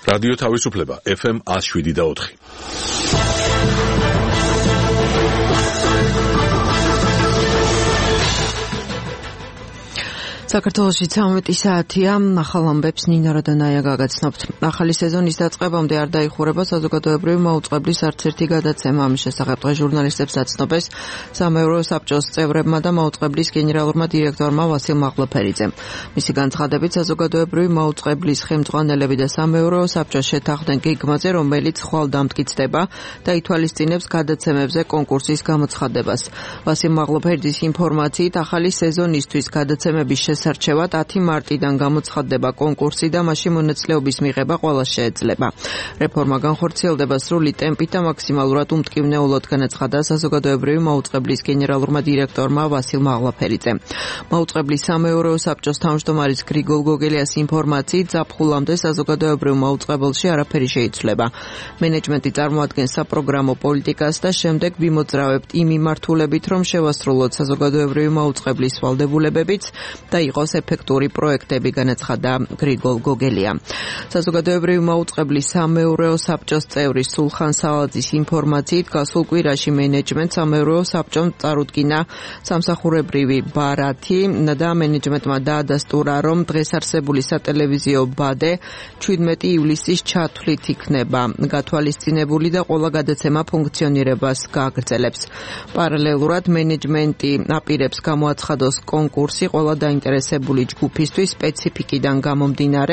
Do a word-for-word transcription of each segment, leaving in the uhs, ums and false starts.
რადიო თავისუფლება ეფ ემ one oh seven და four. საქართველოში ცამეტი საათია, ახალ ამბებს ნინა როდონაია გაგაცნობთ. ახალი სეზონის დაწყებამდე არ დაიხურება საზოგადოებრივი მაუწყებლის არც ერთი გადაცემა. ამის შესახებ დღეს ჟურნალისტებს აცნობეს სამეურვეო საბჭოს წევრებმა და მაუწყებლის გენერალურმა დირექტორმა ვასილ მაღლოფერიძემ. მისი განცხადებით საზოგადოებრივი მაუწყებლის ხელმძღვანელები და სამეურვეო საბჭოს შეთანხმდნენ გეგმაზე, რომელიც ხვალ დამტკიცდება და ითვალისწინებს გადაცემებზე კონკურსის გამოცხადებას. ვასილ მაღლოფერიძის ინფორმაციით ახალი სეზონისთვის გადაცემების შესარჩევად ათი მარტიდან გამოცხადდება კონკურსი და მასში მონაწილეობის მიღება ყველას შეეძლება. რეფორმა განხორციელდება სრული ტემპით და მაქსიმალურად უმტკივნეულოდ, განაცხადა საზოგადოებრივი მაუწყებლის გენერალურმა დირექტორმა ვასილ მაღლოფერიძემ. მაუწყებლის სამეურვეო საბჭოს თავმჯდომარის გრიგოლ გოგელიას ინფორმაციით ზაფხულამდე საზოგადოებრივ მაუწყებელში არაფერი შეიცვლება. მენეჯმენტი წარმოადგენს საპროგრამო პოლიტიკას და შემდეგ ვიმოძრავებთ იმ მიმართულებით, რომ შევასრულოთ საზოგადოებრივი მაუწყებლის ვალდებულებებიც და იყოს ეფექტური პროექტები, განაცხადა გრიგოლ გოგელია. საზოგადოებრივი მაუწყებლის სამეურვეო საბჭოს წევრი სულხან სალაძის ინფორმაციით გასულ კვირაში მენეჯმენტ სამეურვეო საბჭომ წარუდგინა სამსახურებრივი ბარათი და მენეჯმენტმა დაადასტურა, რომ დღეს არსებული სატელევიზიო ბადე შვიდმეტი ივლისის ჩათვლით იქნება გათვალისწინებული და ყველა გადაცემა ფუნქციონირებას გააგრძელებს. პარალელურად მენეჯმენტი აპირებს გამოაცხადოს კონკურსი ყველა დაინტერესებული ჯგუფისთვის სპეციფიკიდან გამომდინარე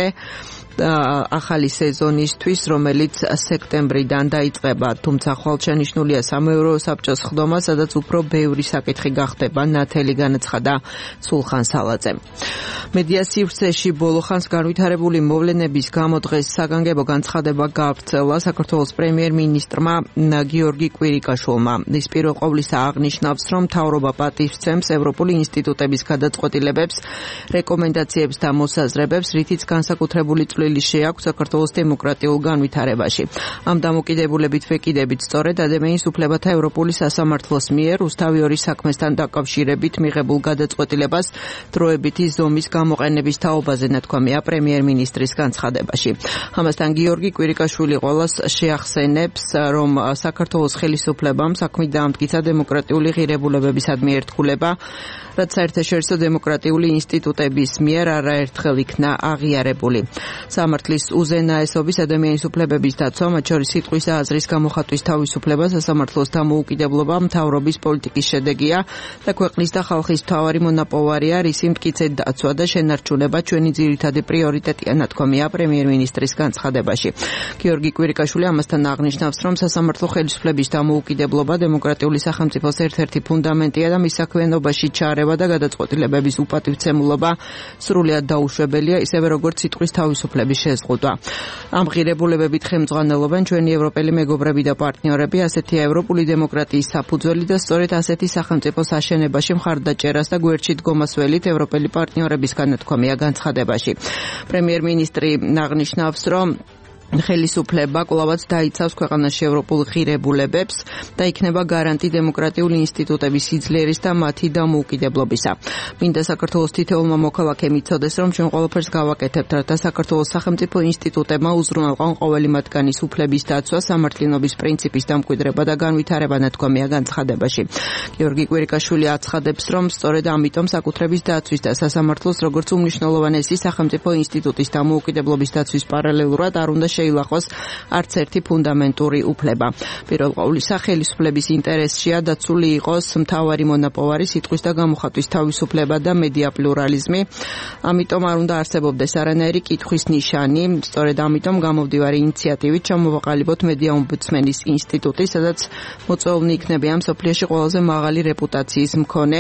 ახალი სეზონისთვის, რომელიც სექტემბრიდან დაიწყება, თუმცა ხვალჩანიშნულია სამეურვეო საბჭოს ხდომა, სადაც უფრო ბევრი საკითხი გახდება ნათელი, განაცხადა სულხან სალაძემ. მედია სივრცეში ბოლო ხანს განვითარებული მოვლენების გამო დღეს საგანგებო განცხადება გაავრცელა საქართველოს პრემიერ-მინისტრმა გიორგი კვირიკაშვილმა. ის პირველ ყოვლისა აღნიშნავს, რომ მთავრობა პატივსცემს ევროპული ინსტიტუტების გადაწყვეტილებებს, რეკომენდაციებს და მოსაზრებებს, რითიც განსაკუთრებული შეაქვს საქართველოს დემოკრატიულ განვითარებაში. ამ დამოკიდებულებით ვეკიდებით სწორედ ადამიანის უფლებათა ევროპული სასამართლოს მიერ რუსთავი საქმესთან დაკავშირებით მიღებულ გადაწყვეტილებას დროებითი ზომის გამოყენების თაობაზე, ნათქვამია პრემიერ-მინისტრის განცხადებაში. ამასთან გიორგი კვირიკაშვილი ყველას შეახსენებს, რომ საქართველოს ხელისუფლებამ საქმით დაამტკიცა დემოკრატიული ღირებულებებისადმი ერთგულება, რაც საერთაშორისო დემოკრატიული ინსტიტუტების მიერ არაერთხელ იქნა აღიარებული. სამართლის უზენაესობის, ადამიანის უფლებების დაცვა, მათ შორის სიტყვის და აზრის გამოხატვის თავისუფლება, სასამართლოს დამოუკიდებლობა მთავრობის პოლიტიკის შედეგია და ქვეყნის და ხალხის მთავარი მონაპოვარია, რისი მტკიცედ დაცვა და შენარჩუნება ჩვენი ძირითადი პრიორიტეტია, ნათქვამია პრემიერ-მინისტრის განცხადებაში. გიორგი კვირიკაშვილი ამასთან აღნიშნავს, რომ სასამართლო ხელისუფლების დამოუკიდებლობა დემოკრატიული სახელმწიფოს ერთ-ერთი ფუნდამენტია და მის საქმიანობაში ჩარევა და გადაწყვეტილებების უპატივცემულობა სრულად დაუშვებელია, ისევე როგორც სიტყვის თავისუფლება შეზღუდვა. ამ ღირებულებებით ხელმძღვანელობენ ჩვენი ევროპელი მეგობრები და პარტნიორები, ასეთია ევროპული დემოკრატიის საფუძველი და სწორედ ასეთი სახელმწიფოს აშენებაში მხარდაჭერას და გვერდში დგომას ველით ევროპელი პარტნიორების განათქვამია განცხადებაში. პრემიერ-მინისტრი აღნიშნავს, რომ ხელისუფლება კვლავაც დაიცავს ქვეყანაში ევროპულ ღირებულებებს და იქნება გარანტი დემოკრატიული ინსტიტუტების სიძლიერის და მათი დამოუკიდებლობისა. მინდა საქართველოს თითოეულმა მოქალაქემ იცოდეს, რომ ჩვენ ყველაფერს გავაკეთებთ, რათა საქართველოს სახელმწიფო ინსტიტუტებმა უზრუნველყონ ყოველი მათგანის უფლების დაცვა, სამართლიანობის პრინციპის დამკვიდრება და განვითარება, ნათქვამია განცხადებაში. გიორგი კვირიკაშვილი აცხადებს, რომ სწორედ ამიტომ საკუთრების დაცვის და სასამართლოს როგორც უმნიშვნელოვანესი სახელმწიფო ინსტიტუტის დამოუკიდებლობის დაცვის პარალელურად არ უნდა შეილახოს არც ერთი ფუნდამენტური უფლება. პირველ ყოვლისა ხელისუფლების ინტერესშია დაცული იყოს მთავარი მონაპოვარი, სიტყვის და გამოხატვის თავისუფლება და მედია პლურალიზმი. ამიტომ არ უნდა არსებობდეს არანაირი კითხვის ნიშანი. სწორედ ამიტომ გამოვდივარი ინიციატივით ჩამოვაყალიბოთ მედია ომბუდსმენის ინსტიტუტი, სადაც მოწვეულნი იქნებიან მსოფლიოში ყველაზე მაღალი რეპუტაციის მქონე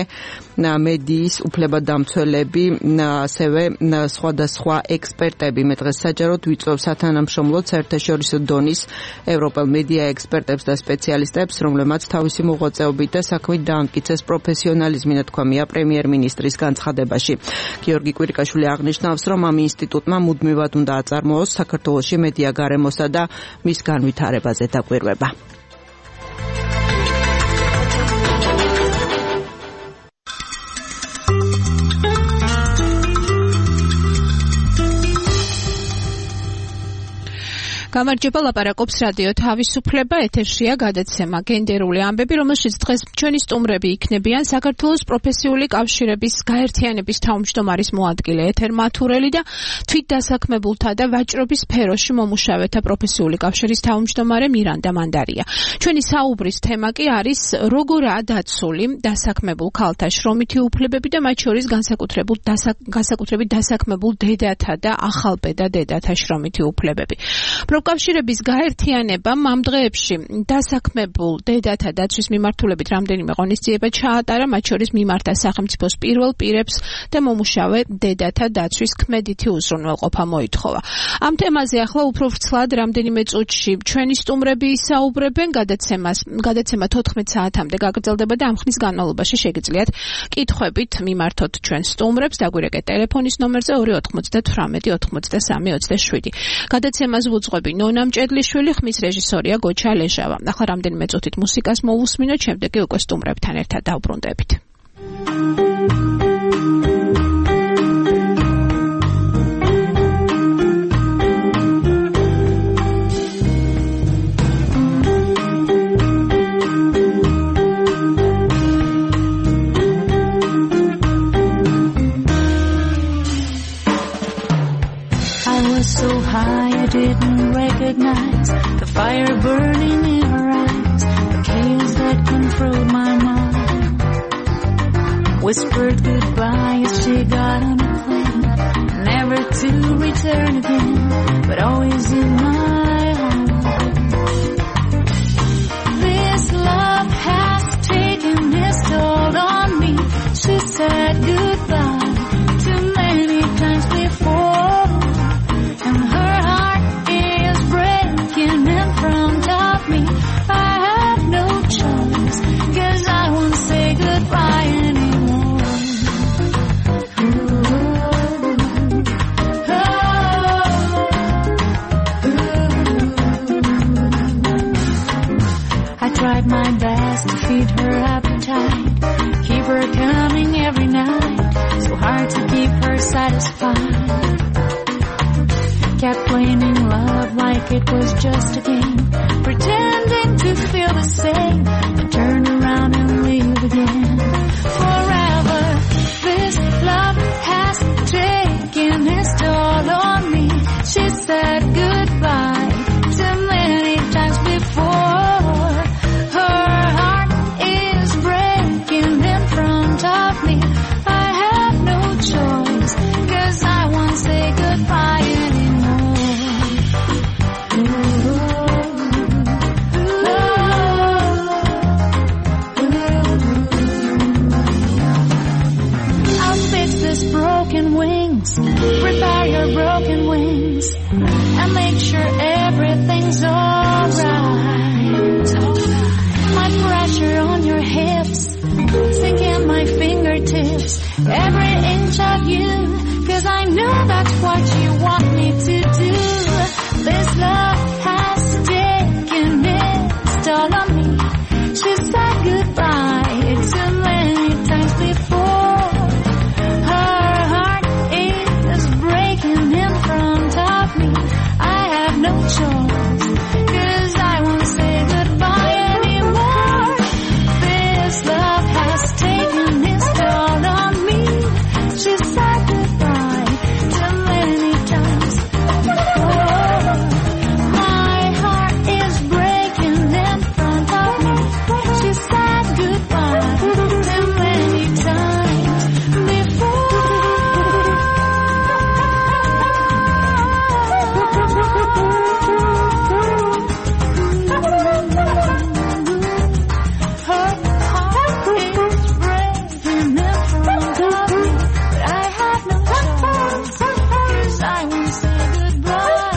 მედიის უფლებადამცველები, ასევე სხვადასხვა ექსპერტები. მე დღეს საჯაროდ ვიწვევ სათანამშრომლო საერთაშორისო დონის ევროპელ მედია ექსპერტებს და სპეციალისტებს, რომლებმაც თავისი მოღვაწეობით და საქმით დაამტკიცეს პროფესიონალიზმი, ნათქვამია პრემიერ-მინისტრის განცხადებაში. გიორგი კვირიკაშვილი აღნიშნავს, რომ ამ ინსტიტუტმა მუდმივად უნდა აწარმოოს საქართველოში მედია გარემოსა და მის განვითარებაზე დაკვირვება. გამარჯობა, ლაპარაკობს რადიო თავისუფლება, ეთერშია გადაცემა გენდერული ამბები, რომელშიც დღეს ჩვენი სტუმრები იქნებიან საქართველოს პროფესიული კავშირების გაერთიანების თავმჯდომარის მოადგილე ეთერ მათურელი და თვითდასაქმებულთა და ვაჭრობის სფეროში მომუშავეთა პროფესიული კავშირის თავმჯდომარე მირანდა მანდარია. ჩვენი საუბრის თემა კი არის როგორაა დაცული დასაქმებულ ქალთა შრომითი უფლებები და მათ შორის განსაკუთრებულ განსაკუთრებით დასაქმებულ დედათა და ახალბედა დედათა შრომითი უფლებები. პროფკავშირების გაერთიანებამ ამ დღეებში დასაქმებულ დედათა დაცვის მიმართულებით რამდენიმე ღონისძიება ჩაატარა, მათ შორის მიმართა სახელმწიფოს პირველ პირებს და მომუშავე დედათა დაცვის ქმედითი უზრუნველყოფა მოითხოვა. ამ თემაზე ახლა უფრო ვრცლად რამდენიმე წუთში ჩვენი სტუმრები ისაუბრებენ, გადაცემას გადაცემა თოთხმეტ საათამდე გაგრძელდება და ამ ხნის განმავლობაში შეგიძლიათ კითხვებით მიმართოთ ჩვენ სტუმრებს, დაგვირეკეთ ტელეფონის ნომერზე ორი ოთხმოცდათვრამეტი ოთხმოცდასამი ოცდაშვიდი. გადაცემას ვუძღვები ნონა მჭედლიშვილი, ხმის რეჟისორია გოჩა ლეჟავა. ახლა რამდენიმე წუთით მუსიკას მოვუსმინოთ, შემდეგ კი უკვე სტუმრებთან ერთად დავბრუნდებით. So high I didn't recognize the fire burning in her eyes, the chaos that controlled my mind. Whispered goodbye as she got on a plane, never to return again, but always in my heart. This love has taken its toll on me. She said goodbye too many times before. And her heart is breaking in front of me. I have no choice, 'cause I won't say goodbye anymore. Ooh, oh, ooh. I tried my best to feed her appetite, keep her coming every night, so hard to keep her satisfied. Kept playing love like it was just a game, pretending to feel the same, but turn around and leave again. Forever, this love has taken its toll on me. She said goodbye too many times before. Her heart is breaking in front of me. I have no choice, 'cause I won't say goodbye anymore. Broken wings, repair your broken wings, and make sure everything's alright. My pressure on your hips, sinking my fingertips, every inch of you, 'cause I know that's what you want me to do. This love has taken its toll on me. She said goodbye too many times before. Her heart is breaking in front of me. I have no choice, 'cause I won't say goodbye anymore. This love has taken its toll on me. She said goodbye too many times before. My heart is breaking in front of me. She said goodbye too many times before. Her heart is breaking in front of me, but I have no choice, 'cause I won't say goodbye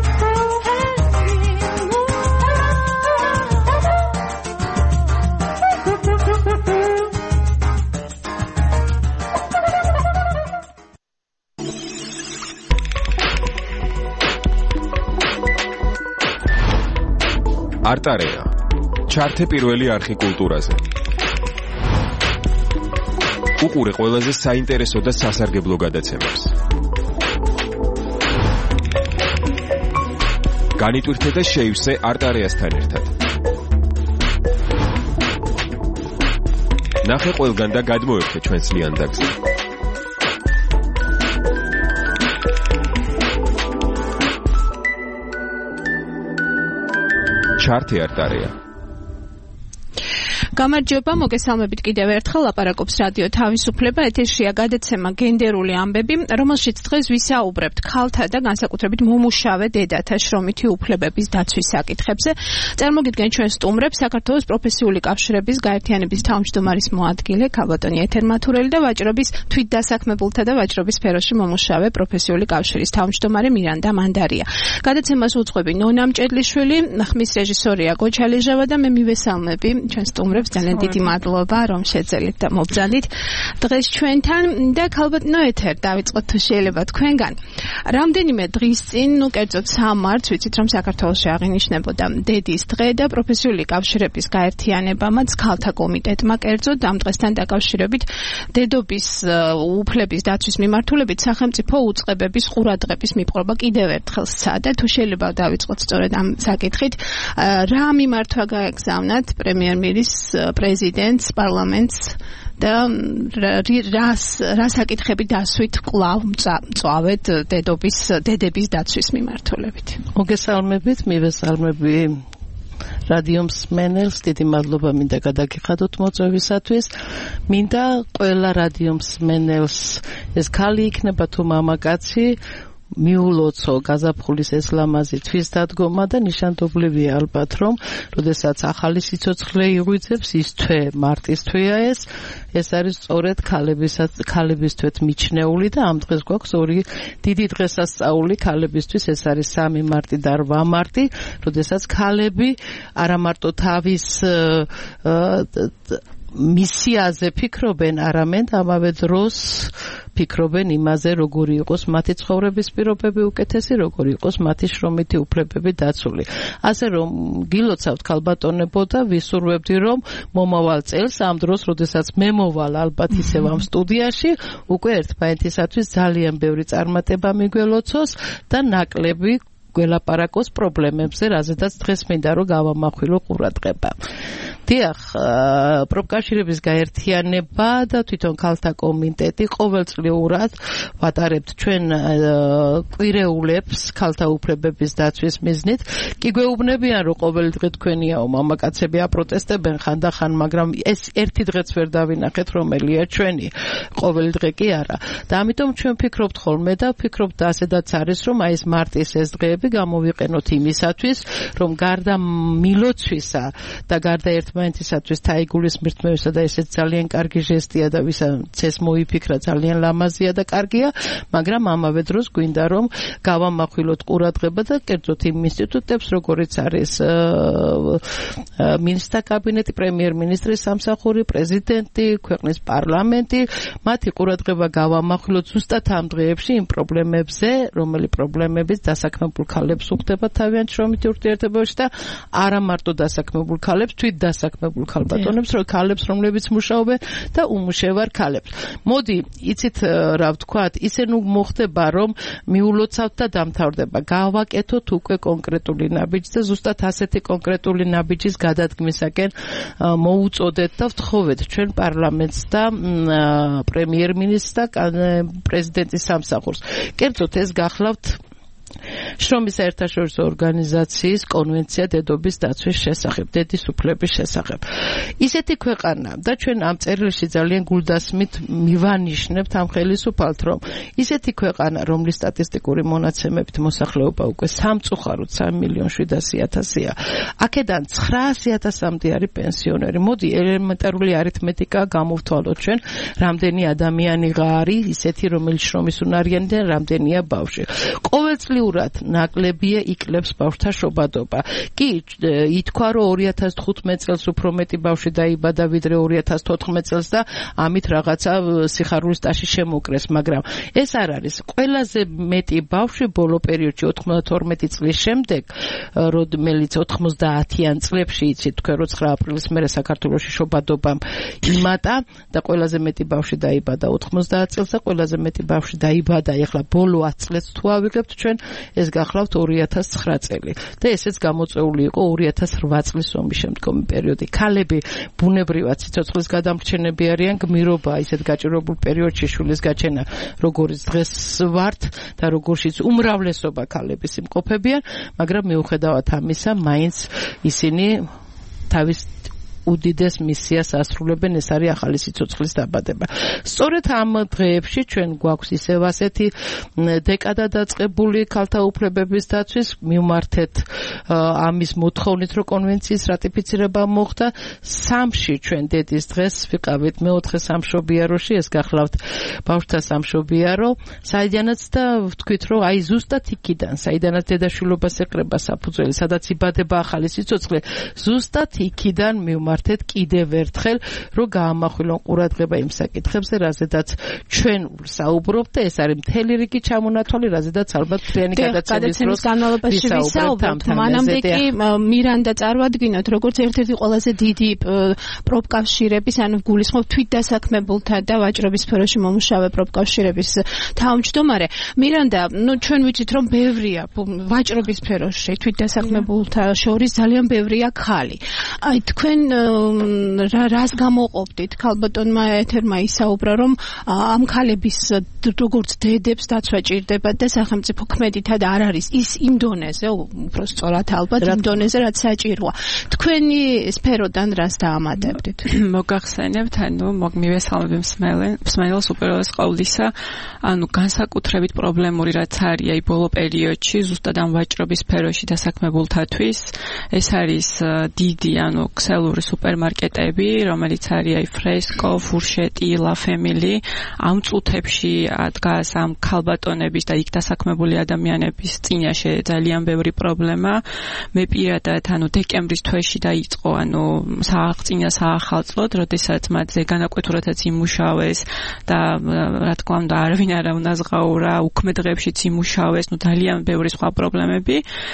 არტარეა ჩართე პირველი არხი კულტურაზე. უყურე ყველაზე საინტერესო და სასარგებლო გადაცემებს. განიტვირთე და შეივსე არტარიასთან ერთად. ნახე ყველგან და გადმოერთე ჩვენს ლიანდაგზე. ჩართე არტარია. გამარჯობა, მოგესალმებით კიდევ ერთხელ ლაპარაკობს რადიო თავისუფლება, ეთერშია გადაცემა გენდერული ამბები, რომელშიც დღეს ვისაუბრებთ ქალთა და განსაკუთრებით მომუშავე დედათა შრომითი უფლებების დაცვის საკითხებზე. წარმოგიდგენთ ჩვენ სტუმრებს საქართველოს პროფესიული კავშირების გაერთიანების თავმჯდომარის მოადგილე ქალბატონი ეთერ მათურელი და ვაჭრობის თვითდასაქმებულთა და ვაჭრობის სფეროში მომუშავე პროფესიული კავშირის თავმჯდომარე მირანდა მანდარია. გადაცემას უძღვები ნონა მჭედლიშვილი, ხმის რეჟისორია გოჩალიჟავა და მე მივესალმები ჩვენ სტუმრებს. ძალიან დიდი მადლობა რომ შეძელით და მობრძანით დღეს ჩვენთან და ქალბატონო ეთერ დავიწყოთ თუ შეიძლება თქვენგან. რამდენიმე დღის წინ, ნუ კერძოდ სამ მარტს ვიცით რომ საქართველოში აღინიშნებოდა დედის დღე და პროფესიული კავშირების გაერთიანებამაც ქალთა კომიტეტმა კერძოდ ამ დღესთან დაკავშირებით დედობის უფლების დაცვის მიმართულებით სახელმწიფო უწყებების ყურადღების მიპყრობა კიდევ ერთხელ სცადა. თუ შეიძლება დავიწყოთ სწორედ ამ საკითხით, რა მიმართვა გაეგზავნათ პრემიერ-მინისტრის პრეზიდენტს, პარლამენტს და რას რა საკითხები დასვით კვლავ მწვავედ დედობის დედების დაცვის მიმართულებით. მოგესალმებით, მივესალმები რადიო მსმენელს, დიდი მადლობა მინდა გადაგიხადოთ მოწვევისათვის. მინდა ყველა რადიო მსმენელს, ეს ქალი იქნება თუ მამაკაცი, მიულოცო გაზაფხულის ეს ლამაზი თვის დადგომა და ნიშანდობლივია ალბათ რომ როდესაც ახალი სიცოცხლე იღვიძებს ის თვე მარტის თვეა ეს ეს არის სწორედ ქალებისაც ქალებისთვის მიჩნეული და ამ დღეს გვაქვს ორი დიდი დღესასწაული ქალებისთვის ეს არის სამი მარტი და რვა მარტი როდესაც ქალები არა მარტო თავის მისიაზე ფიქრობენ, არამედ ამავე დროს ფიქრობენ იმაზე, როგორი იყოს მათი ცხოვრების პირობები უკეთესი, როგორი იყოს მათი შრომითი უფლებები დაცული. ასე რომ გილოცავთ ქალბატონებო და ვისურვებდი რომ მომავალ წელს ამ დროს, როდესაც მე მოვალ ალბათ ისევ ამ სტუდიაში, უკვე ერთმანეთისათვის ძალიან ბევრი წარმატება მიგველოცოს და ნაკლები გველაპარაკოს პრობლემებზე, რაზედაც დღეს მინდა რომ გავამახვილო ყურადღება. დიახ, პროფკავშირების გაერთიანება და თვითონ ქალთა კომიტეტი ყოველწლიურად ვატარებთ ჩვენ კვირეულებს ქალთა უფლებების დაცვის მიზნით. კი გვეუბნებიან რომ ყოველი დღე თქვენიაო მამაკაცები აპროტესტებენ ხანდახან, მაგრამ ეს ერთი დღეც ვერ დავინახეთ რომელია ჩვენი. ყოველი დღე კი არა. და ამიტომ ჩვენ ფიქრობთ ხოლმე და ვფიქრობთ ასედაც არის რომ აი ეს მარტის ეს დღეები გამოვიყენოთ იმისათვის, რომ გარდა მილოცვისა და გარდა ერთმანეთისათვის თაიგულისმირთმევისა და ესეც ძალიან კარგი ჟესტია და ვისაც ეს მოიფიქრა ძალიან ლამაზია და კარგია, მაგრამ ამავე დროს გვინდა რომ გავამახვილოთ ყურადღება და კერძოდ იმ ინსტიტუტებს, როგორიც არის მინისტრთა კაბინეტი, პრემიერ-მინისტრის სამსახური, პრეზიდენტი, ქვეყნის პარლამენტი, მათი ყურადღება გავამახვილოთ ზუსტად ამ დღეებში იმ პრობლემებზე, რომელი პრობლემების დასაქმებულ ქალებს უხდება თავიანთ შრომით ურთიერთობებში და არა მარტო დასაქმებულ ქალებს, თვით დასაქმებულ ქალბატონებს, რომ ქალებს, რომლებიც მუშაობენ და უმუშევარ ქალებს. მოდი, იცით რა ვთქვათ, ისე ნუ მოხდება, რომ მიულოცავთ და დამთავრდება. გავაკეთოთ უკვე კონკრეტული ნაბიჯი და ზუსტად ასეთი კონკრეტული ნაბიჯის გადადგმისაკენ მოუწოდეთ და ვთხოვეთ ჩვენ პარლამენტს და პრემიერ-მინისტრს და პრეზიდენტის სამსახურს. კერძოდ ეს გახლავთ შრომის საერთაშორისო ორგანიზაციის კონვენცია დედობის დაცვის შესახებ, დედის უფლების შესახებ. ისეთი ქვეყანა და ჩვენ ამ წერილში ძალიან გულდასმით მივანიშნებთ ამ ხელისუფალთ, რომ ისეთი ქვეყანა, რომლის სტატისტიკური მონაცემებით მოსახლეობა უკვე სამწუხაროდ სამი მილიონი შვიდასი ათასია, აქედან ცხრაასი ათასამდე არის პენსიონერი. მოდი ელემენტარული არითმეტიკა გამოვთვალოთ ჩვენ, რამდენი ადამიანი არის ისეთი, რომელიც შრომის უნარიანი და რამდენია ბავშვი. ყოველწლიურად ნაკლებია იკლებს ბავშვთა შობადობა. კი, ითქვა, რომ ორი ათას თხუთმეტ წელს უფრო მეტი ბავშვი დაიბადა, ვიდრე ორი ათას თოთხმეტ წელს და ამით რაღაცა სიხარულის სტაჟი შემოკრეს, მაგრამ ეს არ არის. ყველაზე მეტი ბავშვი ბოლო პერიოდში ოთხმოცდათორმეტი წლის შემდეგ, რომელიც ოთხმოცდაათიან წლებში იცით თქვენ, რომ ცხრა აპრილის მერე საქართველოში შობადობამ იმატა და ყველაზე მეტი ბავშვი დაიბადა ოთხმოცდაათ წელს და ყველაზე მეტი ბავშვი დაიბადა ეხლა ბოლო ათ წლებს თუ ავიღებთ ჩვენ ეს გახლავთ ორი ათას ცხრა წელი და ესეც გამოწვეული იყო ორი ათას რვა წლის ომის შემდგომი პერიოდი. ქალები ბუნებრივად სიცოცხლის გადამრჩენები არიან, გმირობა ისეთ გაჭირებულ პერიოდში შვილის გაჩენა როგორც დღეს ვართ და როგორშიც უმრავლესობა ქალების იმყოფებიან, მაგრამ მიუხედავად ამისა მაინც ისინი თავის უდიდეს მისიას ასრულებენ, ეს არის ახალი სიცოცხლის დაბადება. სწორედ ამ დღეებში ჩვენ გვაქვს ისევ ასეთი დეკადა დაწყებული ქალთა უფლებების დაცვის მიმართეთ ამის მოთხოვნით, რომ კონვენციის რატიფიცირება მოხდა. სამში ჩვენ დედის დღეს ვიყავით მეოთხე სამშობიაროში, ეს გახლავთ ბავშვთა სამშობიარო, საიდანაც და ვთქვით, რომ აი ზუსტად იქიდან, საიდანაც დედაშვილობას ეყრება საფუძველი, სადაც იბადება ახალი სიცოცხლე, ზუსტად იქიდან მიმართეთ კიდევ ერთხელ, რომ გაამახვილონ ყურადღება იმ საკითხებზე, რაზედაც ჩვენ საუბრობთ და ეს არის მთელი რიგი ჩამონათვალი, რაზედაც ალბათ მთლიანი გადაცემის განმავლობაში ვისაუბრებთ. მანამდე კი მირანდა წარვადგინოთ, როგორც ერთ-ერთი ყველაზე დიდი პროფკავშირების, ანუ გულისხმობ თვითდასაქმებულთა და ვაჭრობის სფეროში მომუშავე პროფკავშირების თავმჯდომარე. მირანდა, ნუ ჩვენ ვიცით, რომ ბევრია ვაჭრობის სფეროში თვითდასაქმებულთა შორის ძალიან ბევრია ხალი. აი თქვენ რას გამოყოფდით? ქალბატონმა ეთერმა ისაუბრა, რომ ამ ქალების როგორც დედებს დაცვა ჭირდება და სახელმწიფო ქმედითად არ არის ის იმ დონეზე, უფრო სწორად ალბათ იმ დონეზე, რაც საჭიროა. თქვენი სფეროდან რას დაამატებდით? მოგახსენებთ, ანუ მოგმივესალმები მსმენელს უპირველეს ყოვლისა, ანუ განსაკუთრებით პრობლემური რაც არის აი ბოლო პერიოდში, ზუსტად ამ ვაჭრობის სფეროში დასაქმებულთათვის, ეს არის დიდი, ანუ ქსელური სუპერმარკეტები, რომელიც არის აი ფრესკო, ფურშეტი, ლა ფემილი, ამ წუთებში დგას ამ ქალბატონების და იქ დასაქმებული ადამიანების წინაშე ძალიან ბევრი პრობლემა. მე პირადად ანუ დეკემბრის თვეში დაიწყო ანუ სააღწინა საახალწლოდ, როდესაც მათ ზეგანაკვეთურადაც იმუშავეს და რა თქმა უნდა არავინ არ უნდა ზღაურა, უქმე დღეებშიც იმუშავეს, ნუ ძალიან ბევრი სხვა პრობლემები.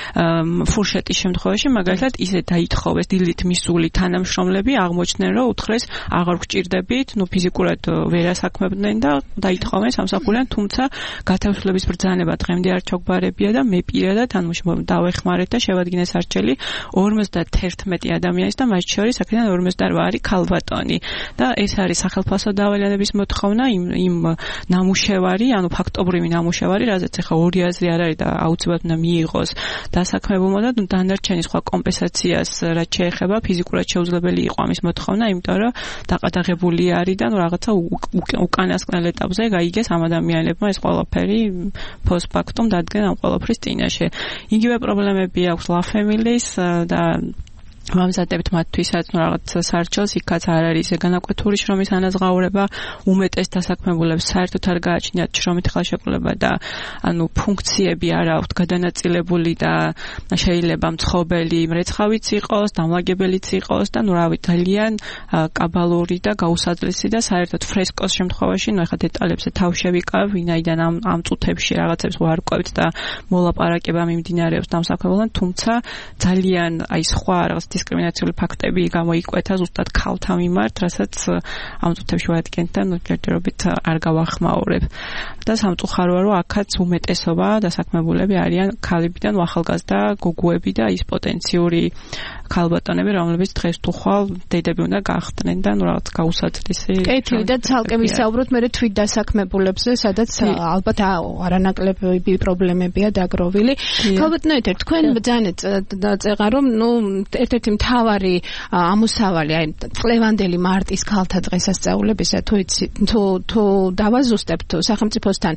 ფურშეტის შემთხვევაში მაგალითად ისე დაითხოვეს დილით მისული თანამშრომლები, აღმოჩნდნენ, რომ უთხრეს აღარ გჭირდებით, ნუ ფიზიკურად ვერ ასაქმებდნენ და დაითხოვენ სამსახურიდან, თუმცა გათავისუფლების ბრძანება დღემდე არ ჩაგვარებია და მე პირადად ანუ დავეხმარეთ და შევადგინეს არჩელი ორმოცდაერთმეტი ადამიანის და მათ შორის აქედან ორმოცდაორი არის ქალბატონი. და ეს არის სახელმწიფო დავალიანების მოთხოვნა, იმ იმ ნამუშევარი, ანუ ფაქტობრივი ნამუშევარი, რაზეც ახლა ორი აზრი არ არის და აუცილებლად უნდა მიიღოს დასაქმებულმა და დანარჩენი სხვა კომპენსაციას რაც შეეხება ფიზიკურად შეუძლებელი იყო ამის მოთხოვნა, იმიტომ რომ დაყადაღებული არის და ნუ რაღაცა უკანასკნელ ეტაპზე გაიგეს ამ ადამიანებმა ეს ყველაფერი პოსტფაქტუმ დადგენ ამ ყველაფრის წინაშე. იგივე პრობლემები აქვს ლა ფემილის და ვამზადებთ მათთვისაც ნუ რაღაც სარჩელს, იქაც არ არის განაკვეთური შრომის ანაზღაურება, უმეტეს დასაქმებულებს საერთოდ არ გააჩნიათ შრომით ხელშეკრულება და ანუ ფუნქციები არ აქვთ გადანაწილებული და შეიძლება მცხობელი მრეცხავიც იყოს, დამლაგებელიც იყოს და ნუ რავი ძალიან კაბალური და გაუსაძლისი და საერთოდ ფრესკოს შემთხვევაში ნუ ახლა დეტალებზე თავ შევიკავ, ვინაიდან ამ ამ წუთებში რაღაცებს ვარკვევთ და მოლაპარაკება მიმდინარეობს დამსაქმებელთან, თუმცა ძალიან აი სხვა რაღაც დისკრიმინაციული ფაქტები გამოიკვეთა ზუსტად ქალთა მიმართ, რასაც ამ წუთებში ვადგენთ და ნუ ჯერჯერობით არ გავახმაურებ. და სამწუხაროა, რომ აქაც უმეტესობა დასაქმებულები არიან ქალებიდან, ახალგაზრდა გოგოები და ის პოტენციური ქალბატონები, რომლებიც დღეს თუ ხვალ დედები უნდა გახდნენ და ნუ რაღაც გაუსაცდისი. კეთილი და ცალკე ვისაუბროთ მე თვით დასაქმებულებზე, სადაც ალბათ არანაკლები პრობლემებია დაგროვილი. ქალბატონო, თქვენ ბრძანეთ წეღა, რომ ნუ ერთ-ერთი მთავარი ამოსავალი, აი წლევანდელი მარტის ქალთა დღესასწაულებისა, თუ თუ თუ დავაზუსტებთ სახელმწიფოსთან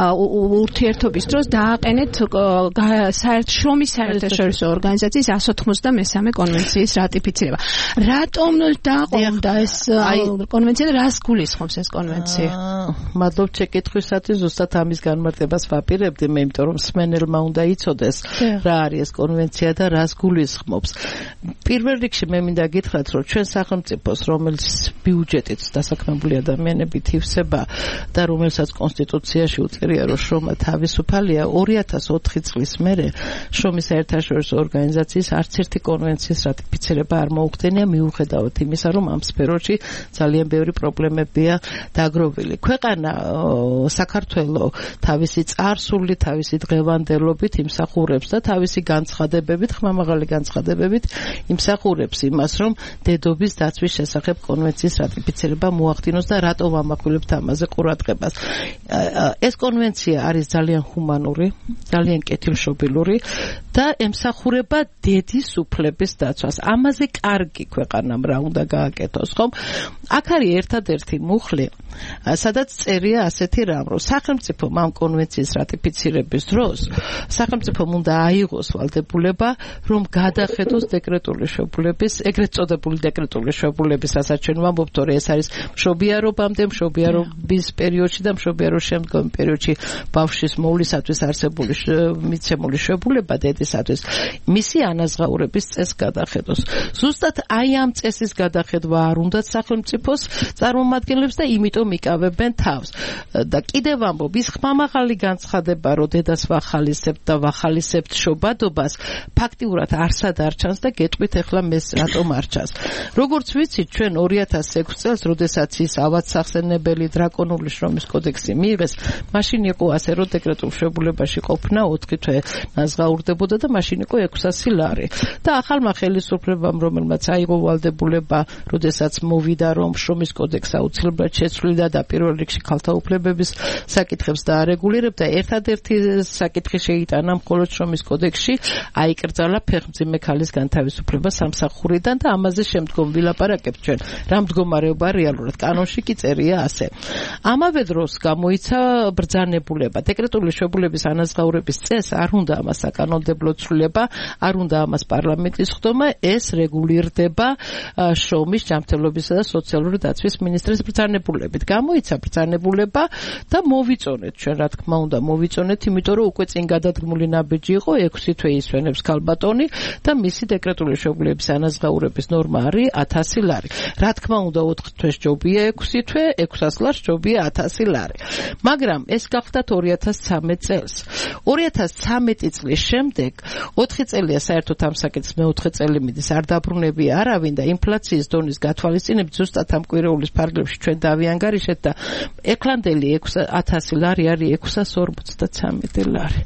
ურთიერთობის დროს დააყენეთ შრომის საერთაშორისო ორგანიზაციის εκατს ოცდამესამე კონვენციის რატიფიცირება. რატომ დააყენდა ეს კონვენცია და რას გულისხმობს ეს კონვენცია? მადლობ შეკითხვისათვის, ზუსტად ამის განმარტებას ვაპირებდი მე, იმიტომ რომ მსმენელმა უნდა იცოდეს რა არის ეს კონვენცია და რას გულისხმობს. პირველ რიგში მე მინდა გითხრათ, რომ ჩვენ სახელმწიფოს, რომელიც ბიუჯეტით დასაქმებული ადამიანებით ივსება და რომელსაც კონსტიტუციაში უწერია, რომ შრომა თავისუფალია, ორი ათას ოთხი წლის მერე შრომის საერთაშორისო ორგანიზაციის არც ერთი კონვენციის რატიფიცირება არ მოუხდენია, მიუხედავად იმისა, რომ ამ სფეროში ძალიან ბევრი პრობლემებია დაგროვილი. ქვეყანა საქართველო თავისი წარსული, თავისი დღევანდელობით იმსახურებს და თავისი განცხადებებით, ხმამაღალი განცხადებებით იმსახურებს იმას, რომ დედობის დაცვის შესახებ კონვენციის რატიფიცირება მოახდინოს და რატომ ამახვილებთ ამაზე ყურადღებას. ეს კონვენცია არის ძალიან ჰუმანური, ძალიან კეთილშობილური და ემსახურება დედის უფლების დაცვას. ამაზე კარგი ქვეყანამ რა უნდა გააკეთოს, ხომ? აქ არის ერთადერთი მუხლი, სადაც წერია ასეთი რამ, რომ სახელმწიფომ ამ კონვენციის რატიფიცირების დროს სახელმწიფომ უნდა აიღოს ვალდებულება, რომ გადახედოს დეკრეტული შვებულების, ეგრეთ წოდებული დეკრეტული შვებულების, რასაც ჩვენ ვამბობთ, რომ ეს არის მშობიარობამდე, მშობიარობის პერიოდში და მშობიარობის შემდგომ პერიოდში ბავშვის მოვლისათვის არსებული მიცემული შვებულება დედისათვის მისი ანაზღაურების წესს გადახედოს. ზუსტად აი ამ წესის გადახედვა არ უნდათ სახელმწიფოს წარმომადგენლებს და იმიტომ იკავებენ თავს. და კიდევ ვამბობ, ის ხმამაღალი განცხადება, რომ დედას ვახალისებთ და ვახალისებთ შობადობას, ფაქტიურად არსად არ ჩანს და გეტყვით ახლა მეს რატომ არ ჩანს. როგორც ვიცით, ჩვენ ორი ათას ექვსი წელს, როდესაც ის ავადსახსენებელი დრაკონული შრომის კოდექსი მიიღეს, მაშინ იყო ასე, რომ დეკრეტულ შვებულებაში ყოფნა ოთხი თვე ნაზღაურდებოდა და მაშინ იყო ექვსასი ლარი. და ახალმა ხელისუფლებამ, რომელმაც აიღო ვალდებულება, როდესაც მოვიდა, რომ შრომის კოდექსი აუცილებლად შეცვლიდა და პირველ რიგში ქალთა უფლებების საკითხებს დაარეგულირებდა, ერთადერთი საკითხი შეიტანა მხოლოდ შრომის კოდექსში, აიკრძალა ფეხმძიმე ქალის განთავისუფლება სამსახურიდან და ამაზე შემდგომ ვილაპარაკებთ ჩვენ. რა მდგომარეობა რეალურად კანონში კი წერია ასე. ამავე დროს გამოიცა ბრძანებულება. დეკრეტული შვებულების ანაზღაურების წესს არ უნდა ამას საკანონმდებლო ცვლილება, არ უნდა ამას პარლამენტის ხდომა, ეს რეგულირდება შრომის, ჯანმრთელობისა და სოციალური დაცვის მინისტრის ბრძანებულებით. გამოიცა ბრძანებულება და მოვიწონეთ ჩვენ, რა თქმა უნდა, მოვიწონეთ, იმიტომ რომ უკვე წინ გადადგმული ნაბიჯი იყო, ექვსი თვე ისვენებს ქალბატონი და მისი დეკრეტული შვებულების ანაზღაურების ნორმა არის ათასი ლარი. რა თქმა უნდა, ოთხ თვეს ჯობია ექვსი თვე, ექვსას ლარს ჯობია ათასი ლარი. მაგრამ ეს გახდათ ორი ათას ცხრამეტ წელს. ორი ათას ცხრამეტი წლის შემდეგ ოთხი წელია საერთოდ ამ საკითხს, მეოთხე წელი მიდის, არ დაბრუნებია არავინ და ინფლაციის დონის გათვალისწინებით ზუსტად ამ კვირეულის ფარგლებში ჩვენ დავიანგარიშეთ და ექლანდელი ათასი ლარი არის ექვსას ორმოცდაცამეტი ლარი.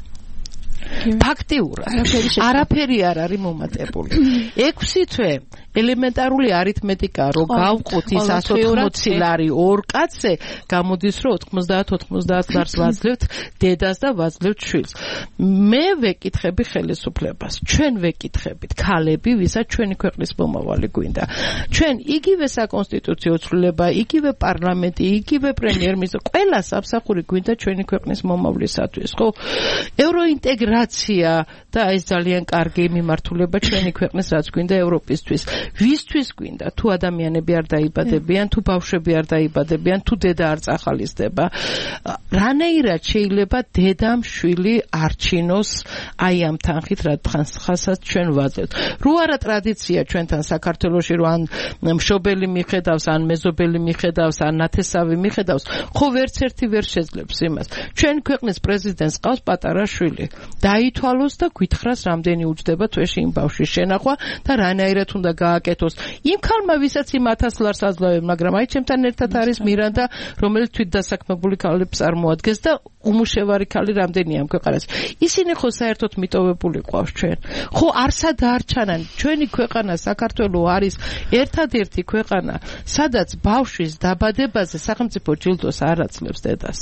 ფაქტიურად არაფერი არ არის მომატებული. ექვსი თვე ელემენტარული არითმეტიკა რო გავყოთ ის εκατს ოცდაოთხი ლარი ორ კაცზე, გამოდის რომ ოთხმოცდაათ ოთხმოცდაათ ლარს ვაძლევთ დედას და ვაძლევთ შვილს. მე ვეკითხები ხელისუფლებას, ჩვენ ვეკითხებით ქალები, ვისაც ჩვენი ქვეყნის მომავალი გვინდა. ჩვენ იგივე საკონსტიტუციო ცვლილება, იგივე პარლამენტი, იგივე პრემიერ-მინისტრი, ყველა სამსახური გვინდა ჩვენი ქვეყნის მომავლისათვის, ხო? ევროინტეგრაცია და ეს ძალიან კარგი მიმართულება ჩვენი ქვეყნის რაც გვინდა ევროპისთვის. ვისთვის გვინდა? თუ ადამიანები არ დაიბადებიან, თუ ბავშვები არ დაიბადებიან, თუ დედა არ წახალისდება, რანაირად შეიძლება დედამ შვილი არჩინოს აი ამ თანხით, რატხანსაც ჩვენ ვაძლევთ. რო არა ტრადიცია ჩვენთან საქართველოში, რომ ან მშობელი მიხედავს, ან მეზობელი მიხედავს, ან ნათესავი მიხედავს, ხო ვერც ერთი ვერ შეძლებს იმას. ჩვენ ქვეყნის პრეზიდენტს ყავს პატარა შვილი. დაითვალოს და გითხრას რამდენი უჯდება თვეში იმ ბავშვის შენახვა და რანაირად უნდა გააკეთოს. იმ ქალმა, ვისაც იმ ათას ლარს აძლევენ, მაგრამ აი ჩემთან ერთად არის მირანდა, რომელიც თვითდასაქმებული ქალებს წარმოადგენს და უმუშევარი ქალი რამდენია ამ ქვეყანას. ისინი ხო საერთოდ მიტოვებული ყავს ჩვენ. ხო არსად არ ჩანან. ჩვენი ქვეყანა საქართველო არის ერთადერთი ქვეყანა, სადაც ბავშვის დაბადებაზე სახელმწიფო ჯილდოს არ აძლევს დედას.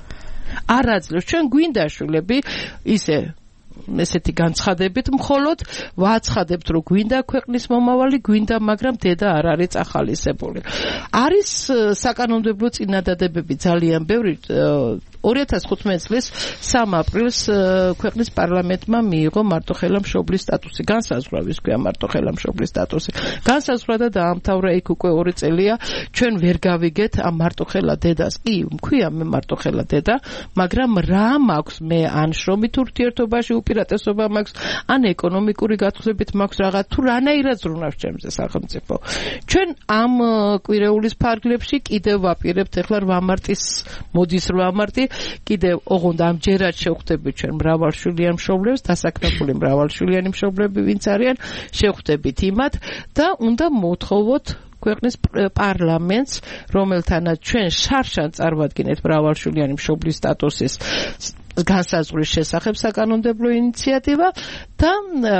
არ აძლევს. ჩვენ გვინდა შვილები ისე ესეთი განცხადებით მხოლოდ ვაცხადებთ, რომ გვინდა ქვეყნის მომავალი, გვინდა, მაგრამ დედა არ არის წახალისებული. არის საკანონმდებლო წინადადებები ძალიან ბევრი. ორი ათას ხუთმეტ წლის სამი აპრილს ქვეყნის პარლამენტმა მიიღო მარტოხელა მშობლის სტატუსი. განსაზღვრა ვის ქვია მარტოხელა მშობლის სტატუსი. განსაზღვრა და დაამთავრა იქ უკვე ორი წელია. ჩვენ ვერ გავიგეთ ამ მარტოხელა დედას. კი, მქვია მე მარტოხელა დედა, მაგრამ რა მაქვს მე ან შრომით ურთიერთობაში უპირატესობა მაქვს, ან ეკონომიკური გათვლებით მაქვს რაღაც, თუ რანაირად ზრუნავს ჩემზე სახელმწიფო. ჩვენ ამ კვირეულის ფარგლებში კიდევ ვაპირებთ ახლა რვა მარტის მოდის რვა მარტი კიდევ ოღონდ ამჯერად შევხვდებით ჩვენ მრავალშვილიან მშობლებს, დასაქმებული მრავალშვილიანი მშობლები ვინც არიან, შევხვდებით იმათ და უნდა მოვთხოვოთ ქვეყნის პარლამენტს, რომელთანაც ჩვენ შარშან წარვადგინეთ მრავალშვილიანი მშობლის სტატუსის განსაზღვრის შესახებ საკანონმდებლო ინიციატივა და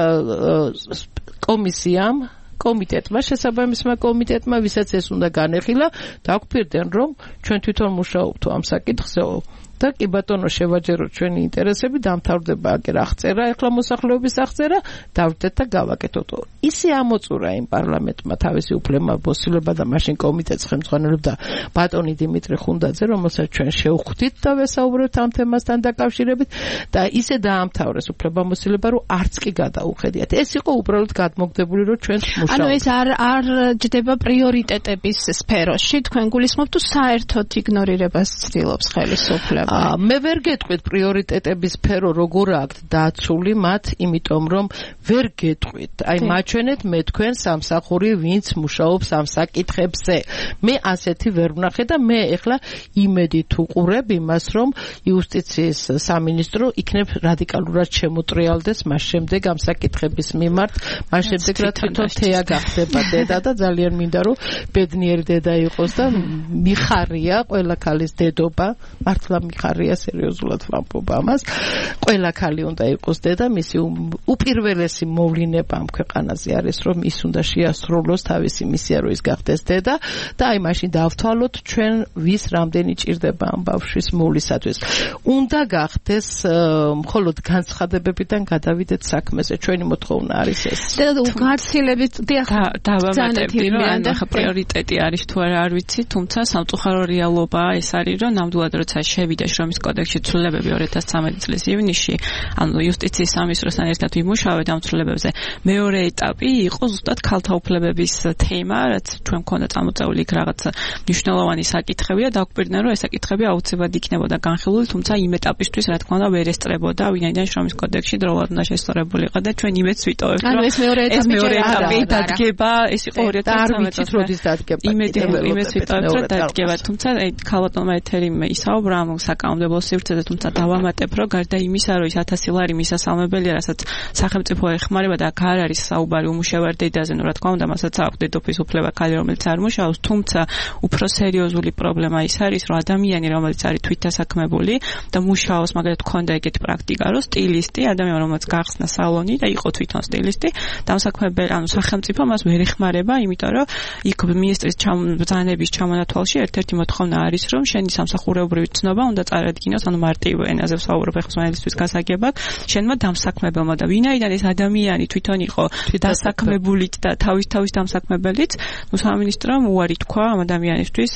კომისიამ კომიტეტმა, შესაბამისმა კომიტეტმა, ვისაც ეს უნდა განეხილა, დაგვპირდნენ, რომ ჩვენ თვითონ მუშაობთ ამ საკითხზე და კი ბატონო შევაჯეროთ ჩვენი ინტერესები, დამთავრდება აგერ აღწერა, ეხლა მოსახლეობის აღწერა, დავდეთ და გავაკეთოთ. ისე ამოწურა იმ პარლამენტმა თავისი უფლებამოსილება და მაშინ კომიტეტს ხელმძღვანელობდა ბატონი დიმიტრი ხუნდაძე, რომელსაც ჩვენ შევხვდით და ვესაუბრებთ ამ თემასთან დაკავშირებით და ისე დაამთავრეს უფლებამოსილება, რომ არც კი გადაუხედიათ. ეს იყო უბრალოდ გადმოგდებული, რომ ჩვენ მუშაობთ. ანუ ეს არ არ ჯდება პრიორიტეტების სფეროში, თქვენ გულისხმობთ თუ საერთოდ იგნორირებას ცდილობს ხელისუფლება? მე ვერ გეტყვით პრიორიტეტების სფერო როგორ აქვთ დაცული მათ, იმიტომ რომ ვერ გეტყვით. აი მაჩვენეთ მე თქვენ სამსახური, ვინც მუშაობს ამ საკითხებზე. მე ასეთი ვერ ვნახე და მე ეხლა იმედით უყურებ იმას, რომ იუსტიციის სამინისტრო იქნებ რადიკალურად შემოტრიალდეს მას შემდეგ ამ საკითხების მიმართ, მას შემდეგ რა თვითონ თეა გახდება დედა და ძალიან მინდა რომ ბედნიერი დედა იყოს და მიხარია ყველა ქალის დედობა, მართლა ხარია სერიოზულად ვამბობ ამას. ყველა ქალი უნდა იყოს დედა, მისი უპირველესი მოვლინება ამ ქვეყანაზე არის, რომ ის უნდა შეასრულოს თავისი მისია, რომ ის გახდეს დედა და აი მაშინ დავთვალოთ ჩვენ ვის რამდენი ჭირდება ამ ბავშვის მოვლისათვის. უნდა გახდეს მხოლოდ განცხადებებიდან გადავიდეთ საქმეზე. ჩვენი მოთხოვნა არის ეს. და გაცილებით დავამატებდი, რომ ახლა პრიორიტეტი არის თუ არა არ ვიცი, თუმცა სამწუხარო რეალობაა ეს არის, რომ ნამდვილად როცა შევიდა შრომის კოდექსში ცვლილებები ორი ათას ცხრამეტი წლის ივნისში, ანუ იუსტიციის სამინისტროსთან ერთად ვიმუშავეთ ამ ცვლილებებზე. მეორე ეტაპი იყო ზუსტად ქალთა უფლებების თემა, რაც ჩვენ მქონდა წამოწეული იქ რაღაც მნიშვნელოვანი საკითხებია, დაგვპირდნენ, რომ ეს საკითხები აუცილებლად იქნებოდა განხილული, თუმცა იმ ეტაპისთვის, რა თქმა უნდა, ვერ ესწრებოდა, ვინაიდან შრომის კოდექსში დროულად უნდა შესწორებულიყო და ჩვენ იმედს ვიტოვებთ, რომ ეს მეორე ეტაპი დადგება, ეს იყო ორი ათას ცხრამეტი წლის როდის დადგება. იმედს ვიტოვებთ, რომ დადგება, თუმცა აი ქალბატონმა ეთერი ისაუბრა ამ საკანონმდებლო სივრცეზე, თუმცა დავამატებ, რომ გარდა იმისა, რომ ის ათასი ლარი მისასალმებელია, რასაც სახელმწიფო ეხმარება და აქ არ არის საუბარი უმუშევარ დედაზე, ნუ რა თქმა უნდა, მასაც აქვს დედოფლის უფლება ქალი, რომელიც არ მუშაობს, თუმცა უფრო სერიოზული პრობლემა ის არის, რომ ადამიანი, რომელიც არის თვითდასაქმებული და მუშაობს, მაგალითად, ქონდა ეგეთი პრაქტიკა, რომ სტილისტი, ადამიანი, რომელიც გახსნა სალონი და იყო თვითონ სტილისტი, დამსაქმებელი, ანუ სახელმწიფო მას ვერ ეხმარება, იმიტომ რომ იქ მინისტრის ბრძანების ჩამონათვალში ერთ-ერთი მოთხოვნა არის, რომ შენი სამსახურეობრივი ცნობა უნდა წარადგინოს, ანუ მარტივ ენაზე ვსაუბრობ ეხსმენელისთვის გასაგებად, შენმა დამსაქმებელმა და ვინაიდან ეს ადამიანი თვითონ იყო დასაქმებულიც და თავის თავის დამსაქმებელიც, ნუ სამინისტრომ უარი თქვა ამ ადამიანისთვის